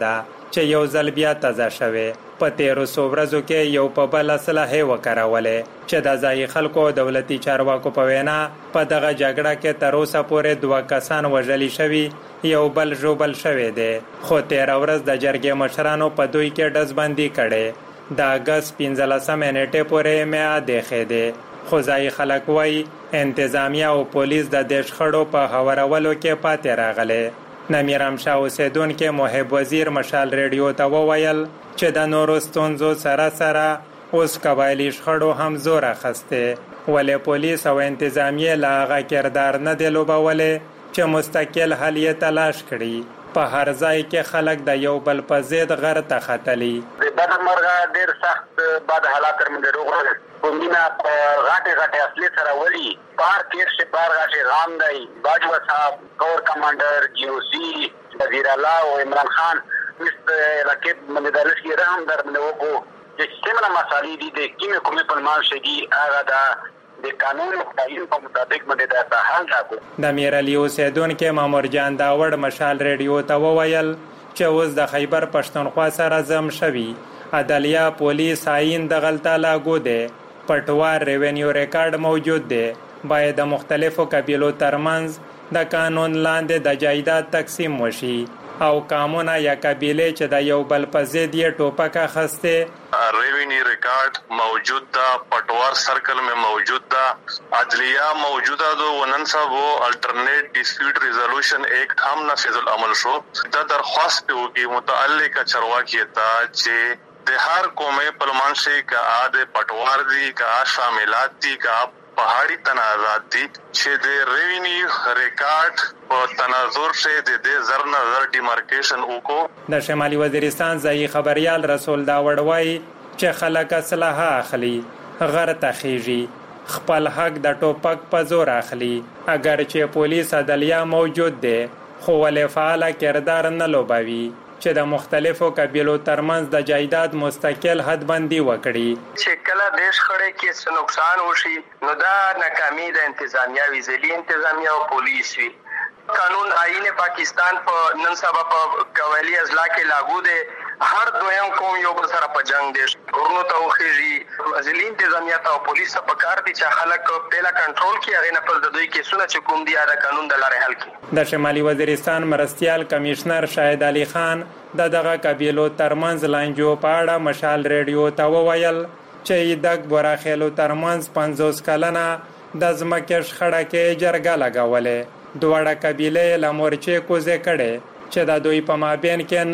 چې یو ځل بیا تازه شوه. په 1300 ورځو کې یو په بل اسلحه وکړولې چې د ځای خلکو دولتي چارواکو په وینا په دغه جګړه کې تر اوسه پورې 2 کسان وژل شوي، یو بل ژوبل شوی دی. خو 13 ورځ د جرګې مشرانو په دوی کې ډزبندي کړي. د اگست 15 نیټه پورې میعاد یې دی. خو ځای خلک وایي انتظامیه او پولیس د دې شخړو په هوارولو کې پاتې راغلي. نمیرام شاه اوسیدونکو محب وزیر مشال ریډیو ته وویل چې د نورو ستونزو سره اوس قبایلی شخړو هم زور اخسته، ولې پولیس او انتظامیه لا هغه کردار نه دی لوبولې چې مستقل حل یې تلاش کړي. په هر ځای کې خلک د یو بل په ضد غر ته ختلي. د بدمرغه ډېر سخت بد حالات تر منځ روغړل. کومینه په غاټه اصلي سره ولي بار کې شي بار غاټه غام دی. باجوا صاحب کور کمانډر جیوسی وزیر الله او عمران خان مست رکب باندې دلش کې رحم در باندې وکړو چې څنګه مسالې دي د کیمه کومه په مان شي هغه دا د قانون او قانون په مطابق باندې دا حل راکو. د میرعلی اوسیدونکو مامور جان داوړ مشال ریډیو ته وویل چې اوس د خیبر پښتونخوا سره زم شوي. عدلیه پولیس آئین د غلطه لاګو دی. پټوار ریونیو ریکارډ موجود دی. باید د مختلفو قبیلو ترمنځ د قانون لاندې د جایداد تقسیم وشي او قانونا یا قبیله چې د یو بل په ضد یې ټوپک اخسته. ریونیو ریکارڈ موجود دا، پٹوار سرکل میں موجود دا، عدلیہ موجود دا. ونن صاحب وہ الٹرنیٹ ڈسپیوٹ ریزولوشن ایکٹ ہم نافذ العمل شو. دا درخواست پہ ہوگی متعلقہ چرواکی تا چې د هر قومه پرمان شي کا د پټوار دي کا شاملات دي کا پہاڑی تنازعات دي چې د ریونیو ریکارډ په تناظر شه د زر نظر ډیمارکیشن وکړو. د شمالي وزیرستان ځای خبريال رسول داوړ وایي چې خلک اسلحه اخلي، غر تخیږي، خپل حق د ټوپک په زور اخلي. اگر چې پولیس عدلیه موجود دی خو ولې فعال کردار نه لوبوي چې د مختلفو قبیلو ترمنځ د جایداد مستقل حد بندي وکړي. چې کله دیش خړې کې څه نقصان وشي نو دا ناکامي د انتظامیه وی ځلې انتظامیه او پولیس وی. قانون آئین پاکستان په نن سبا په قوالی ازلا کې لاګو دی. هر دویم قوم یو بل سره په جنگ دی. ورونو ته وخیږي ځلې انتظامیه او پولیس په کار دي چې خلک پهلا کنټرول کړي، هغه نه پر د دوی کې سونه چې کوم دی دا قانون د لارې حل کړي. د شمالي وزیرستان مرستيال کمشنر شاهد علي خان دغه قبیلو ترمنځ لانجو په اړه مشال ریډیو ته وویل چې د بوراخیلو ترمنځ 50 کلنه د ځمکې شخړه کې جرګه لګولې. دوړه قبیله له مورچې کوزه کړي چې د دوی په مابین کې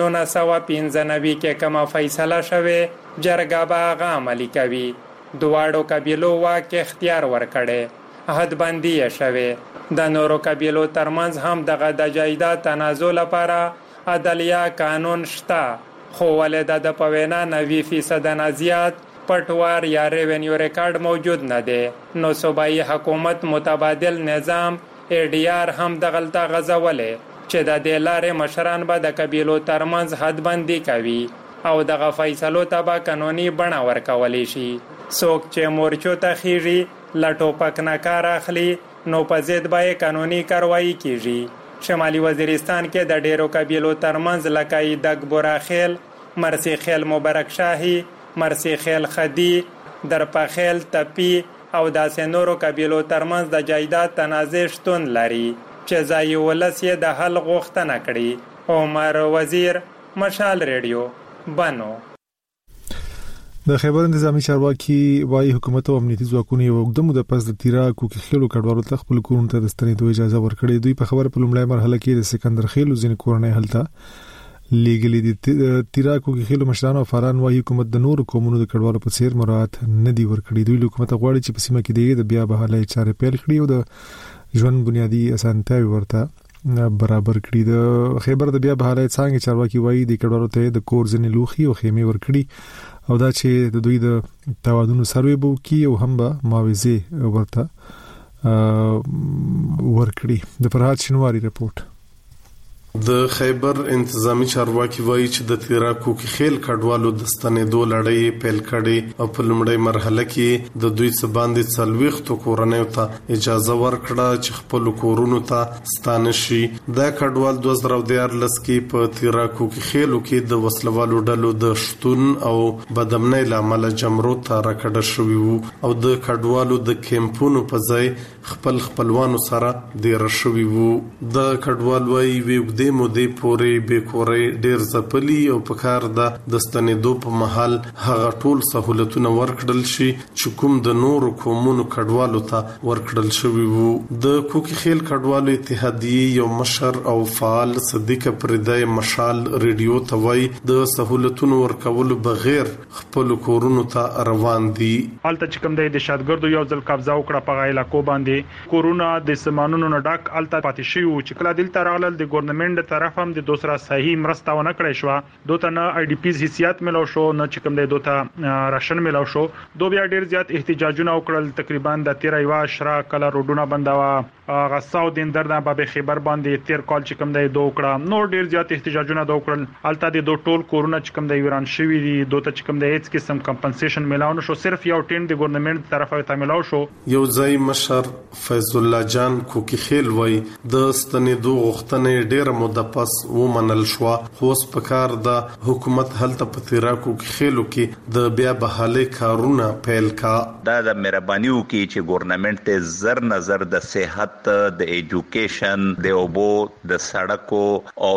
1995 کې کومه فیصله شوه جرګه به هغه عملي کوي. دواړو قبیلو واک اختیار ورکړي، حد بندي شوه. د نورو قبیلو ترمنځ هم دغه د جایداد تنازع لپاره عدلیه قانون شته، خو ولې د پوینا 90% نه زیات پټوار یا ریونیو ریکارډ موجود نه دی. نو صوبایي حکومت متبادل نظام ADR هم د غلطه غزولې چې د دې لارې مشران به د قبیلو ترمنځ حد بندي کوي او دغه فیصلو ته به قانوني بڼه ورکولی شي. څوک چې مورچو ته خیږي له ټوپک نه کار اخلي نو په ضد به یې قانوني کاروایي کیږي. شمالي وزیرستان کې د ډیرو قبیلو ترمنځ لکه دګ بوراخیل، مرسی خیل مبارک شاهي، مرسی خیل خدي، درپخیل تپی او داسې نورو قبیلو ترمنځ د جایداد تنازع شتون لري چې ځای ولس یې د حل غوښتنه کړي. عمر وزیر، مشال ریډیو، بنو. د خیبر انتظامی چارواکي وايي حکومت او امنیتي ځواکونو یو وګړو د پس د تیراکو کې خللو کډوالو ته خپل کورونو ته د ستنېدو اجازه ورکړې. دوی په خبر په لومړی مرحله کې د سکندر خیلو ځین کورنۍ هلته لیګلي دي. تیراکو کې خللو مشران او فاران وايي حکومت د نورو قومونو د کډوالو په څیر مراعات نه دی ورکړي. دوی حکومت غواړي چې په سیمه کې د بیا بحالي چارې پیل کړي او د ژوند بنیادی اسانتیاوي ورته برابر کړي. د خیبر د بیا بحالي څنګه چارواکي وايي د کډوالو ته د کور ځنې لوخي او خیمه ورکړي او دا چې د دوی د توادونو سروي بو کی او هم به معاوضه ورته ورکړي. د فرحات شنواری رپورت. د خیبر انتظامی چارواکي وایي چې د تیرا کوکي خیل کډوالو د ستنېدو لړۍ پیل کړي او په لومړۍ مرحله کې د دوی څخه باندې 40 کورنیو ته اجازه ورکړه چې خپل کورونو ته ستانه شي. دا کډوال 2014 کې په تیرا کوکي خیلو کې د وسلوالو ډلو د شتون او بدامنۍ لامل جمرو ته راکړه شوی وو او د کډوالو د کیمپونو په ځای خپلوانو سره ډیر شوی وو. د کډوال وی وګدې مودې پورې بیکوري ډیر ځپلي او په کار د ستنېدو په محل هغه ټول سہولتونه ورکړل شي چې کوم د نورو قومونو کډوالو ته ورکړل شوی وو. د کوکي خیل کډوالو اتحادیه یو مشر او فعال صدیق پردای مشال ریډیو ته وی د سہولتونو ورکولو بغیر خپل کورونو ته روان دي. الته چې کوم د دهشتګردو یو ځل قبضه وکړه په علاقو باندې کورونا د سمانونو نه ډک الته پاتې شي او چې کله دلته راغلل د ګورنمنت طرف هم د دوسرا صحیح مرسته ونه کړې شو. دوته نه آی ډی پیز حیثیت ملو شو نه چې کوم د دوته راشن ملو شو. دو بیا ډیر زیات احتجاجونه وکړل. تقریبا د 13 شرا کله روډونه بندوا غساو دین درنه به خبر باندې 13 کال چې کوم د دوه کړه نو ډیر زیات احتجاجونه وکړل. الته د دوه ټول کورونا چې کوم د ویران شوی دي دوته چې کوم د هیڅ قسم کمپنسیشن ملاونه شو. صرف یو ټیم د ګورنمنت طرفه ته ملاو شو. یو ځای مشر فیض الله جان کوکي خیل وای د ستنېدو غوښتنې ډیره موده پس ومنل شو خو اوس په کار د حکومت هلته په تیرا کوکي خیلو کې د بیا بحالي کارونه پیل کا. دا د مهربانيو کې چې ګورنمنت ته زر نظر د صحت د ایجوکیشن د اوبو د سړکو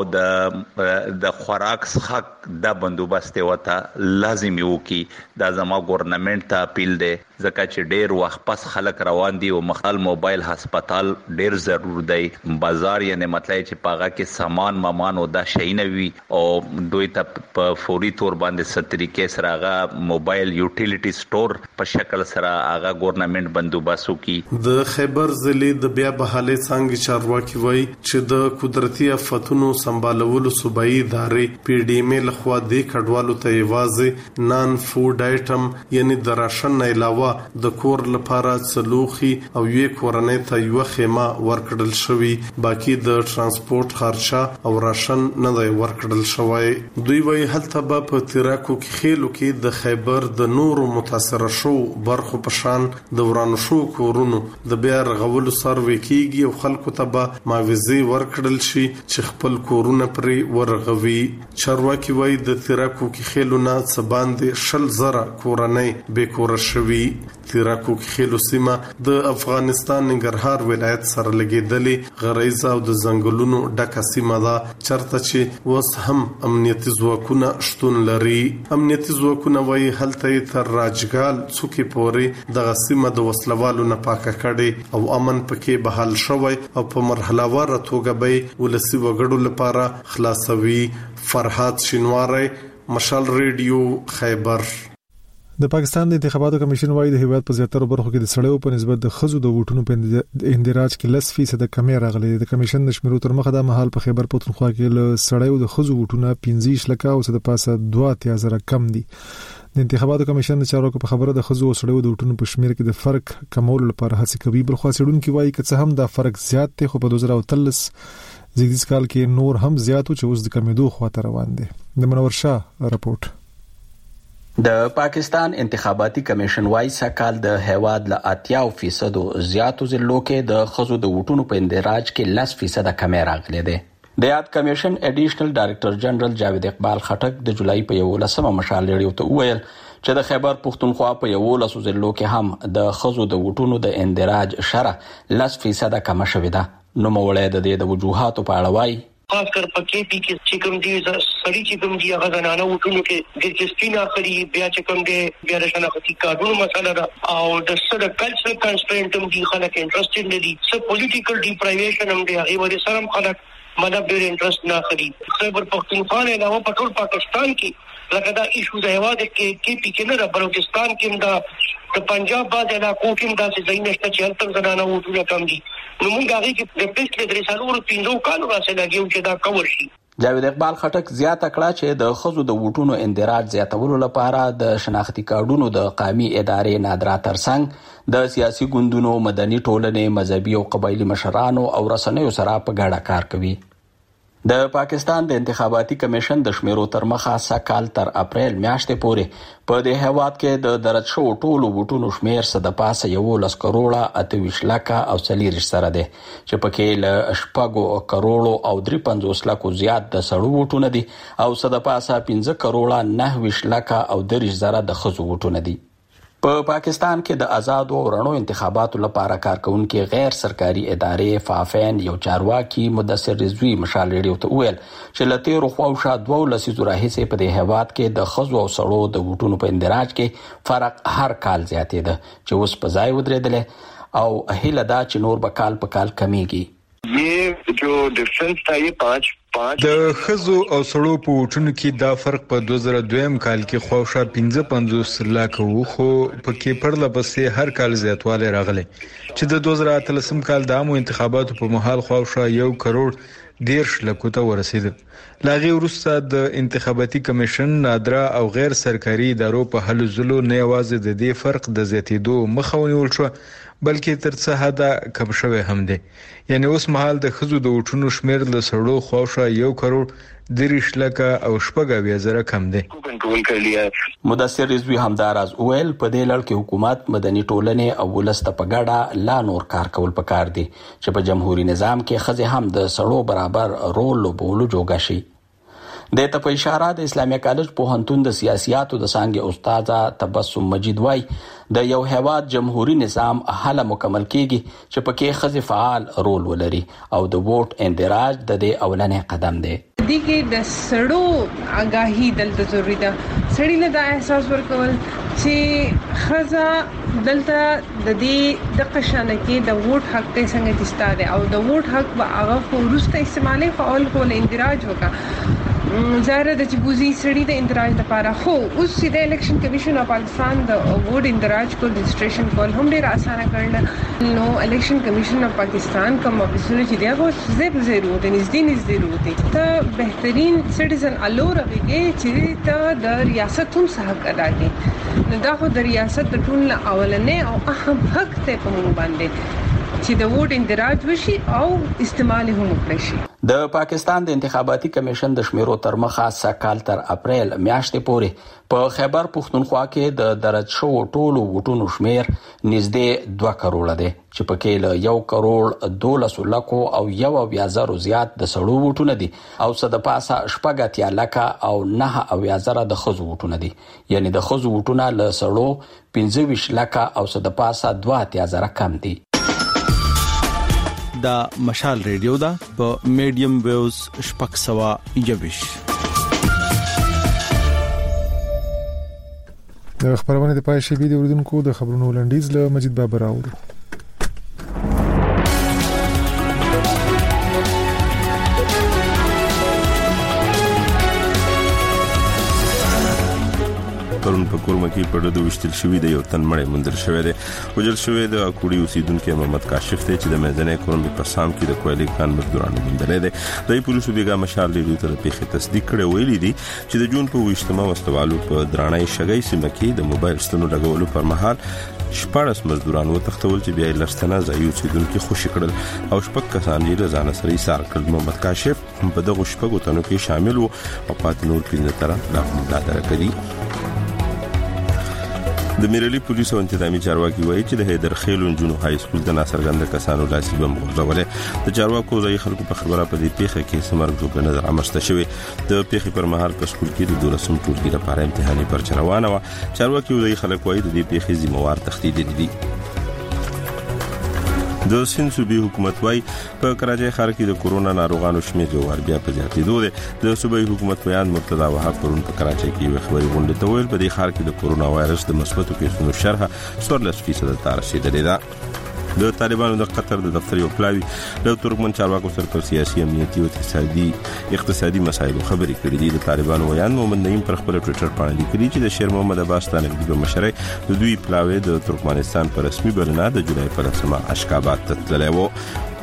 او د خوراک حق د بندوبست وته لازم یو کې دا زما ګورنمنت ته اپیل دی ځکه چې ډیر وخت پس خلک روان دي او مخال موبایل هسپتال ډیر ضرور دی. بازار یعنی مطلب چې پاغه کې سامان او دا شي نه وي او دوی ته په فوري تور باندې ستریکې سره هغه موبایل یوټیلیټي سٹور په شکل سره هغه ګورنمنت بندوبست کوي. د خیبر ضلع د بیا بحالي څنګه چارواکي وای چې د قدرتي آفتونو سمبالولو صوبایي ادارې پی ډی ایم لخوا د کډوالو ته یوازې نان فود آیټم یعنی د راشن نه علاوه د کور لپاره څلوخي او یو کورنۍ ته یو خیمه ورکړل شوی. باقی د ترانسپورت خرچه او راشن نه دی ورکړل شوی. دوی وایي هلته به په تیرا کوکي خیلو کې د خیبر د نورو متاثر شو برخو په شان د ورانو شو کورونو د بیا رغولو سروي کیږي او خلکو ته به معاوضه ورکړل شي چې خپل کورونه پرې ورغوي. چارواکي وایي د تیرا کوکي خیلو نه څه باندې 10,000 کورنۍ بې کور شوي. تیرا کوکي خیلو سیمه د افغانستان ننګرهار ولایت سره لګیدلې غریزه او د ځنګلونو ډکه سیمه ده چرته چې اوس هم امنیتي ځواکونه شتون لري. امنیتي ځواکونه وایي هلته تر راجګال څوکي پورې د سیمه د وسلوالو نه پاکه کړي او امن پکې بحال شوی او په مرحله واره توګه به ولسی وګړو لپاره خلاصوي. فرحات شینواری مشال ریډیو خیبر. د پاکستان د انتخاباتو کمیشن وايي د هیواد په زیاتره برخو کې د سړیو په نسبت د خزو د ووټونو په اندراج کې 10% کمی راغلي. د کمیشن د شمیرو تر مخه د مهال په خیبر پختونخوا کې له سړیو د خزو ووټونه 15 لکه او د پاسه 2.0 کم دي. د انتخاباتو کمیشن د چارواکو په خبره د خزو او سړیو د ووټونو په شمیر کې د فرق کمولو لپاره هڅه کوي. بل خو سړونکو وايي چې څه هم دا فرق زیات دی خو په 2013 زیږدیز کال کې نور هم زیاتو چې اوس د کمیدو خواته روان دي. د منور شاه رپورت. د پاکستان انتخاباتي کمیشن وايي سکهال د هیواد له 80% زیاتو ضلعو کې د خزو د ووټونو په اندراج کې 10% کمی راغلي دي. د یاد کمیشن اډیشنل ډایریکټر جنرال جاوید اقبال خټک د جولای په 11 مشال لري ته ویل چې د خیبر پختونخوا په 11 ضلعو کې هم د خزو د ووټونو د اندراج شرح 10% کم شوې ده. نو مولای د وجوهاتو په اړه وايي خاص کر پکې پی کې چې کوم دي سړی چې کوم دي هغه زنانه وټونو کې د جسپینا خري بیا چې کوم دي بیا د شناختی کارونو مسله ده او د سره کلچرل کنسټرینټ هم دي خلک انټرېستډ دي سو پولیټیکل ډیپرایویشن هم دي هغه ورې سره خلک مطلب ډېر انټرېست نه خري. خیبر پختونخوا نه علاوه په ټول پاکستان کې لکه دا ایشو د هوا د کې پی کې نه بلوچستان کې دا د پنجاب باندې علاقو کې دا چې ځای نشته چې هلته زنانه وټونه کم دي. نو موږ هغه کې د پېښې درې سالو 15 کالو راځي لګیو چې دا کور شي. جاوید اقبال خټک زیاته کړه چې د خزو د ووټونو اندراج زیاتولو لپاره د شناختی کارډونو د قومي ادارې نادرا ترڅنګ د سیاسي ګوندونو مدني ټولنې مذهبي او قبایلی مشرانو او رسنیو سره په ګډه کار کوي. د پاکستان د انتخاباتي کمیشن د شمیرو تر مخه سکهال تر اپریل میاشتې پورې په دې هیواد کې د درج شوو ټولو ووټونو شمیر څه د پاسه 11 کروڑه 28 لکه او 40 سره دی چې پکې له 8 کروڑو او 53 لکو زیات د سړو ووټونه دي او څه د پاسه 15 کروڑه 29 لکه او 30 زره د ښځو ووټونه دي. په پاکستان کې د آزاد او رڼو انتخاباتو لپاره کارکونکو غیر سرکاري ادارې فافین یو چارواکي مدثر رضوی مشال ریډیو ته ویل چې لته روخواوشه 12 لسیزو راهیسې په دې هیواد کې د خزو او سړو د ووټونو په اندراج کې فرق هر کال زیاتېده چې اوس په ځای ودرېدل او هیله دا چې نور به کال په کال کمیږي. ये जो डिफरेंस था ये पाँच د خزو او سړو په وټونو کې دا فرق په 2002 کال کې خواوشا 55 لکه وو خو پکې پرله پسې هر کال زیاتوالی راغلی چې د 2013 کال د عامو انتخاباتو په مهال خواوشا 1 کروڑ 10 لکو ته ورسېد. لاغي وروسته د انتخاباتي کمیشن نادره او غیر سرکاري ادارو په هلو ځلو نه یوازې د دې فرق د زیاتېدو مخه ونیول شو بلکې تر څه حده کم شوی هم دی. یعنی اوس مهال د خزو د وټونو شمیر له سړو خواوشا 1 کروڑ 10 لکه او 8 زره کم دی. مدثر رضوی همداراز ویل په دې لړ کې حکومت مدني ټولنې او ولست په ګډه لا نور کار کول پکار دي چې په جمهوریت نظام کې خزه هم د سړو برابر رول لوبولو جوګه شي. د ته په اشاره د اسلامي کالج پوهنتون د سیاسياتو د څانګې استاد تبسم مجید وای د یو هیواد جمهوریت نظام هله مکمل کیږي چې پکې خزه فعال رول ولري او د ووټ اندراج د دې اولنې قدم دی. دغه د سړو آگاهی دلته ضروری ده. سړی له دا احساس ورکول چې خزه دلته د دې د قشانه کې د ووټ حق څنګه تستاده او د ووټ حق به هغه ورسته استعمالي فعال کول اندراج وکړه. ظاهر د چبوزي سړی د اندراج لپاره خو اوس د الیکشن کمیشن اف پاکستان د ووټ اندراج کو رجسٹریشن کول هم ډیر اسانه کړل. نو الیکشن کمیشن اف پاکستان کوم افیسر چې دی هغه زیب ضرورت نږدې ضرورت ته بهترین سټیزن الور ویږي چې ته د ریاست هم حق ادا کړي. نو دا خو د ریاست د ټول اولنې او اهم حق ته په مونږ باندې چې د ووټ اندراج وشي او استعمال هم وکړي شي. د پاکستان د انتخاباتي کمیشن د شمیرو تر مخه سکهال تر اپریل میاشتې پورې په خیبر پښتونخوا کې د درج شوو ټولو ووټونو شمیر نږدې 2 کروڑه دی چې پکې له 1 کروڑ 12 لکو او 1,000 زیات د سړو ووټونه دي او څه د پاسه 8 لکه او 9,000 د خزو ووټونه دي. یعنی د خزو ووټونه له سړو 15 لکه او څه د پاسه 2,000 کم دي. دا مشال ریډیو دا په میډیم ویوز شپږ سوه یویش. د خبرونه د پای شی بي د اردوونکو د خبرونو لنډیز له مجید بابر راوړو. پرون په کورمکی په ډډو وشتل شوې د یو تن مړی مندل شوې ده. وجل شوې د اکوړي اوسیدونکو محمد کاشف ته چې د مېزنې کورمکی په سام کې د کویلي کان مزدورانو مندل دي. د پولیسو بیګا مشال ریډیو ته پیښه تصدیق کړې ویلي دي چې د جون په 28 واستوالو په درانای شګۍ سیمه کې د موبایل ستنو لګولو پر مهال 14 مزدوران وتښتول چې بیا لرستنه ځای اوسیدونکو خوشی کړل او 6 کسان یې ځان سره ایثار کړل. محمد کاشف په دغه 6 تنو کې شامل وو او پات نور 15 تر د ملاتړ کړي. د میرلی پولیسو انتظامی چارواکي وایي چې د حیدر خیل انجونو های سکول د ناصرګند کسانو لاسي بم غورځولې. د چارواکو ځای خلکو په خبره په دې پیښه کې سمر جوړ نظر امرسته شوی. د پیښې پر مهال په سکول کې د 12 ټولګي لپاره امتحاني پرچ روانه و. چارواکي ځای خلک وایي د دې پیښې ذمہوار تخدید دي. د سند صوبې حکومت وايي په کراچۍ ښار کې د کورونا ناروغانو شمېر یو وار بیا په زیاتېدو دی. د صوبې حکومت بیان مرتضی وهاب پرون په کراچۍ کې یو خبري غونډه ته ویل په دې ښار کې د کورونا وایرس د مثبتو کیسونو شرح 14% ته رسیدلې ده. د طالبانو د قطر د دفتر یو پلاوی د ترکمن چارواکو سره پر سیاسي امنیتي او اقتصادي مسایلو خبرې کړې دي. د طالبانو ویان محمد نعیم پر خپل ټوئیټر باندې لیکلي چې د شیر محمد عباس تانګي په مشرۍ د دوی پلاوی د ترکمنستان پر رسمي بلنه د جولای پر 8 اشکابات ته تللی و.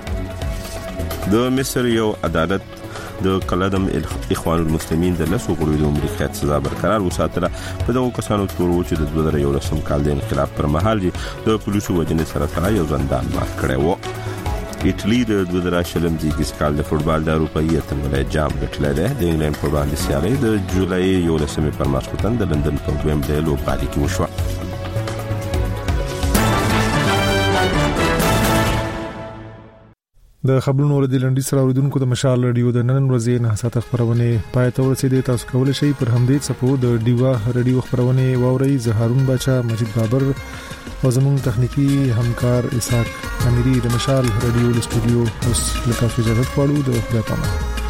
د مصر یو عدالت د قلدم اخوان المسلمین د لسو غړو د امریکایت سزا برقرار وساتله. په دغه کسانو تور و چې د 2011 کال د انقلاب پر مهال د پولیسو وجنې سره یو زندان مات کړی و. ایټلی د 2020 د کال د فوتبال د اروپאי اتمولای جام ګټلای دی. د انګلند په وړاندې سیالي د جولای 11 پر ماسپښین د لندن په ویمبلي لوبغالي کې وشوه. د خبرونو ورته لنډی سره اوریدونکو د مشال رادیو د نن ورځې نه ساته خبرونه پای ته ورسېدې. تاسو کولای شئ پر همدې صفو د ډیوا رادیو خبرونه واورئ. زه هارون بچا، مجید بابر او زموږ تخنیکی همکار اسحاق اميري د مشال رادیو د استودیو اوس لکه اجازه غواړو. د خدای پامه.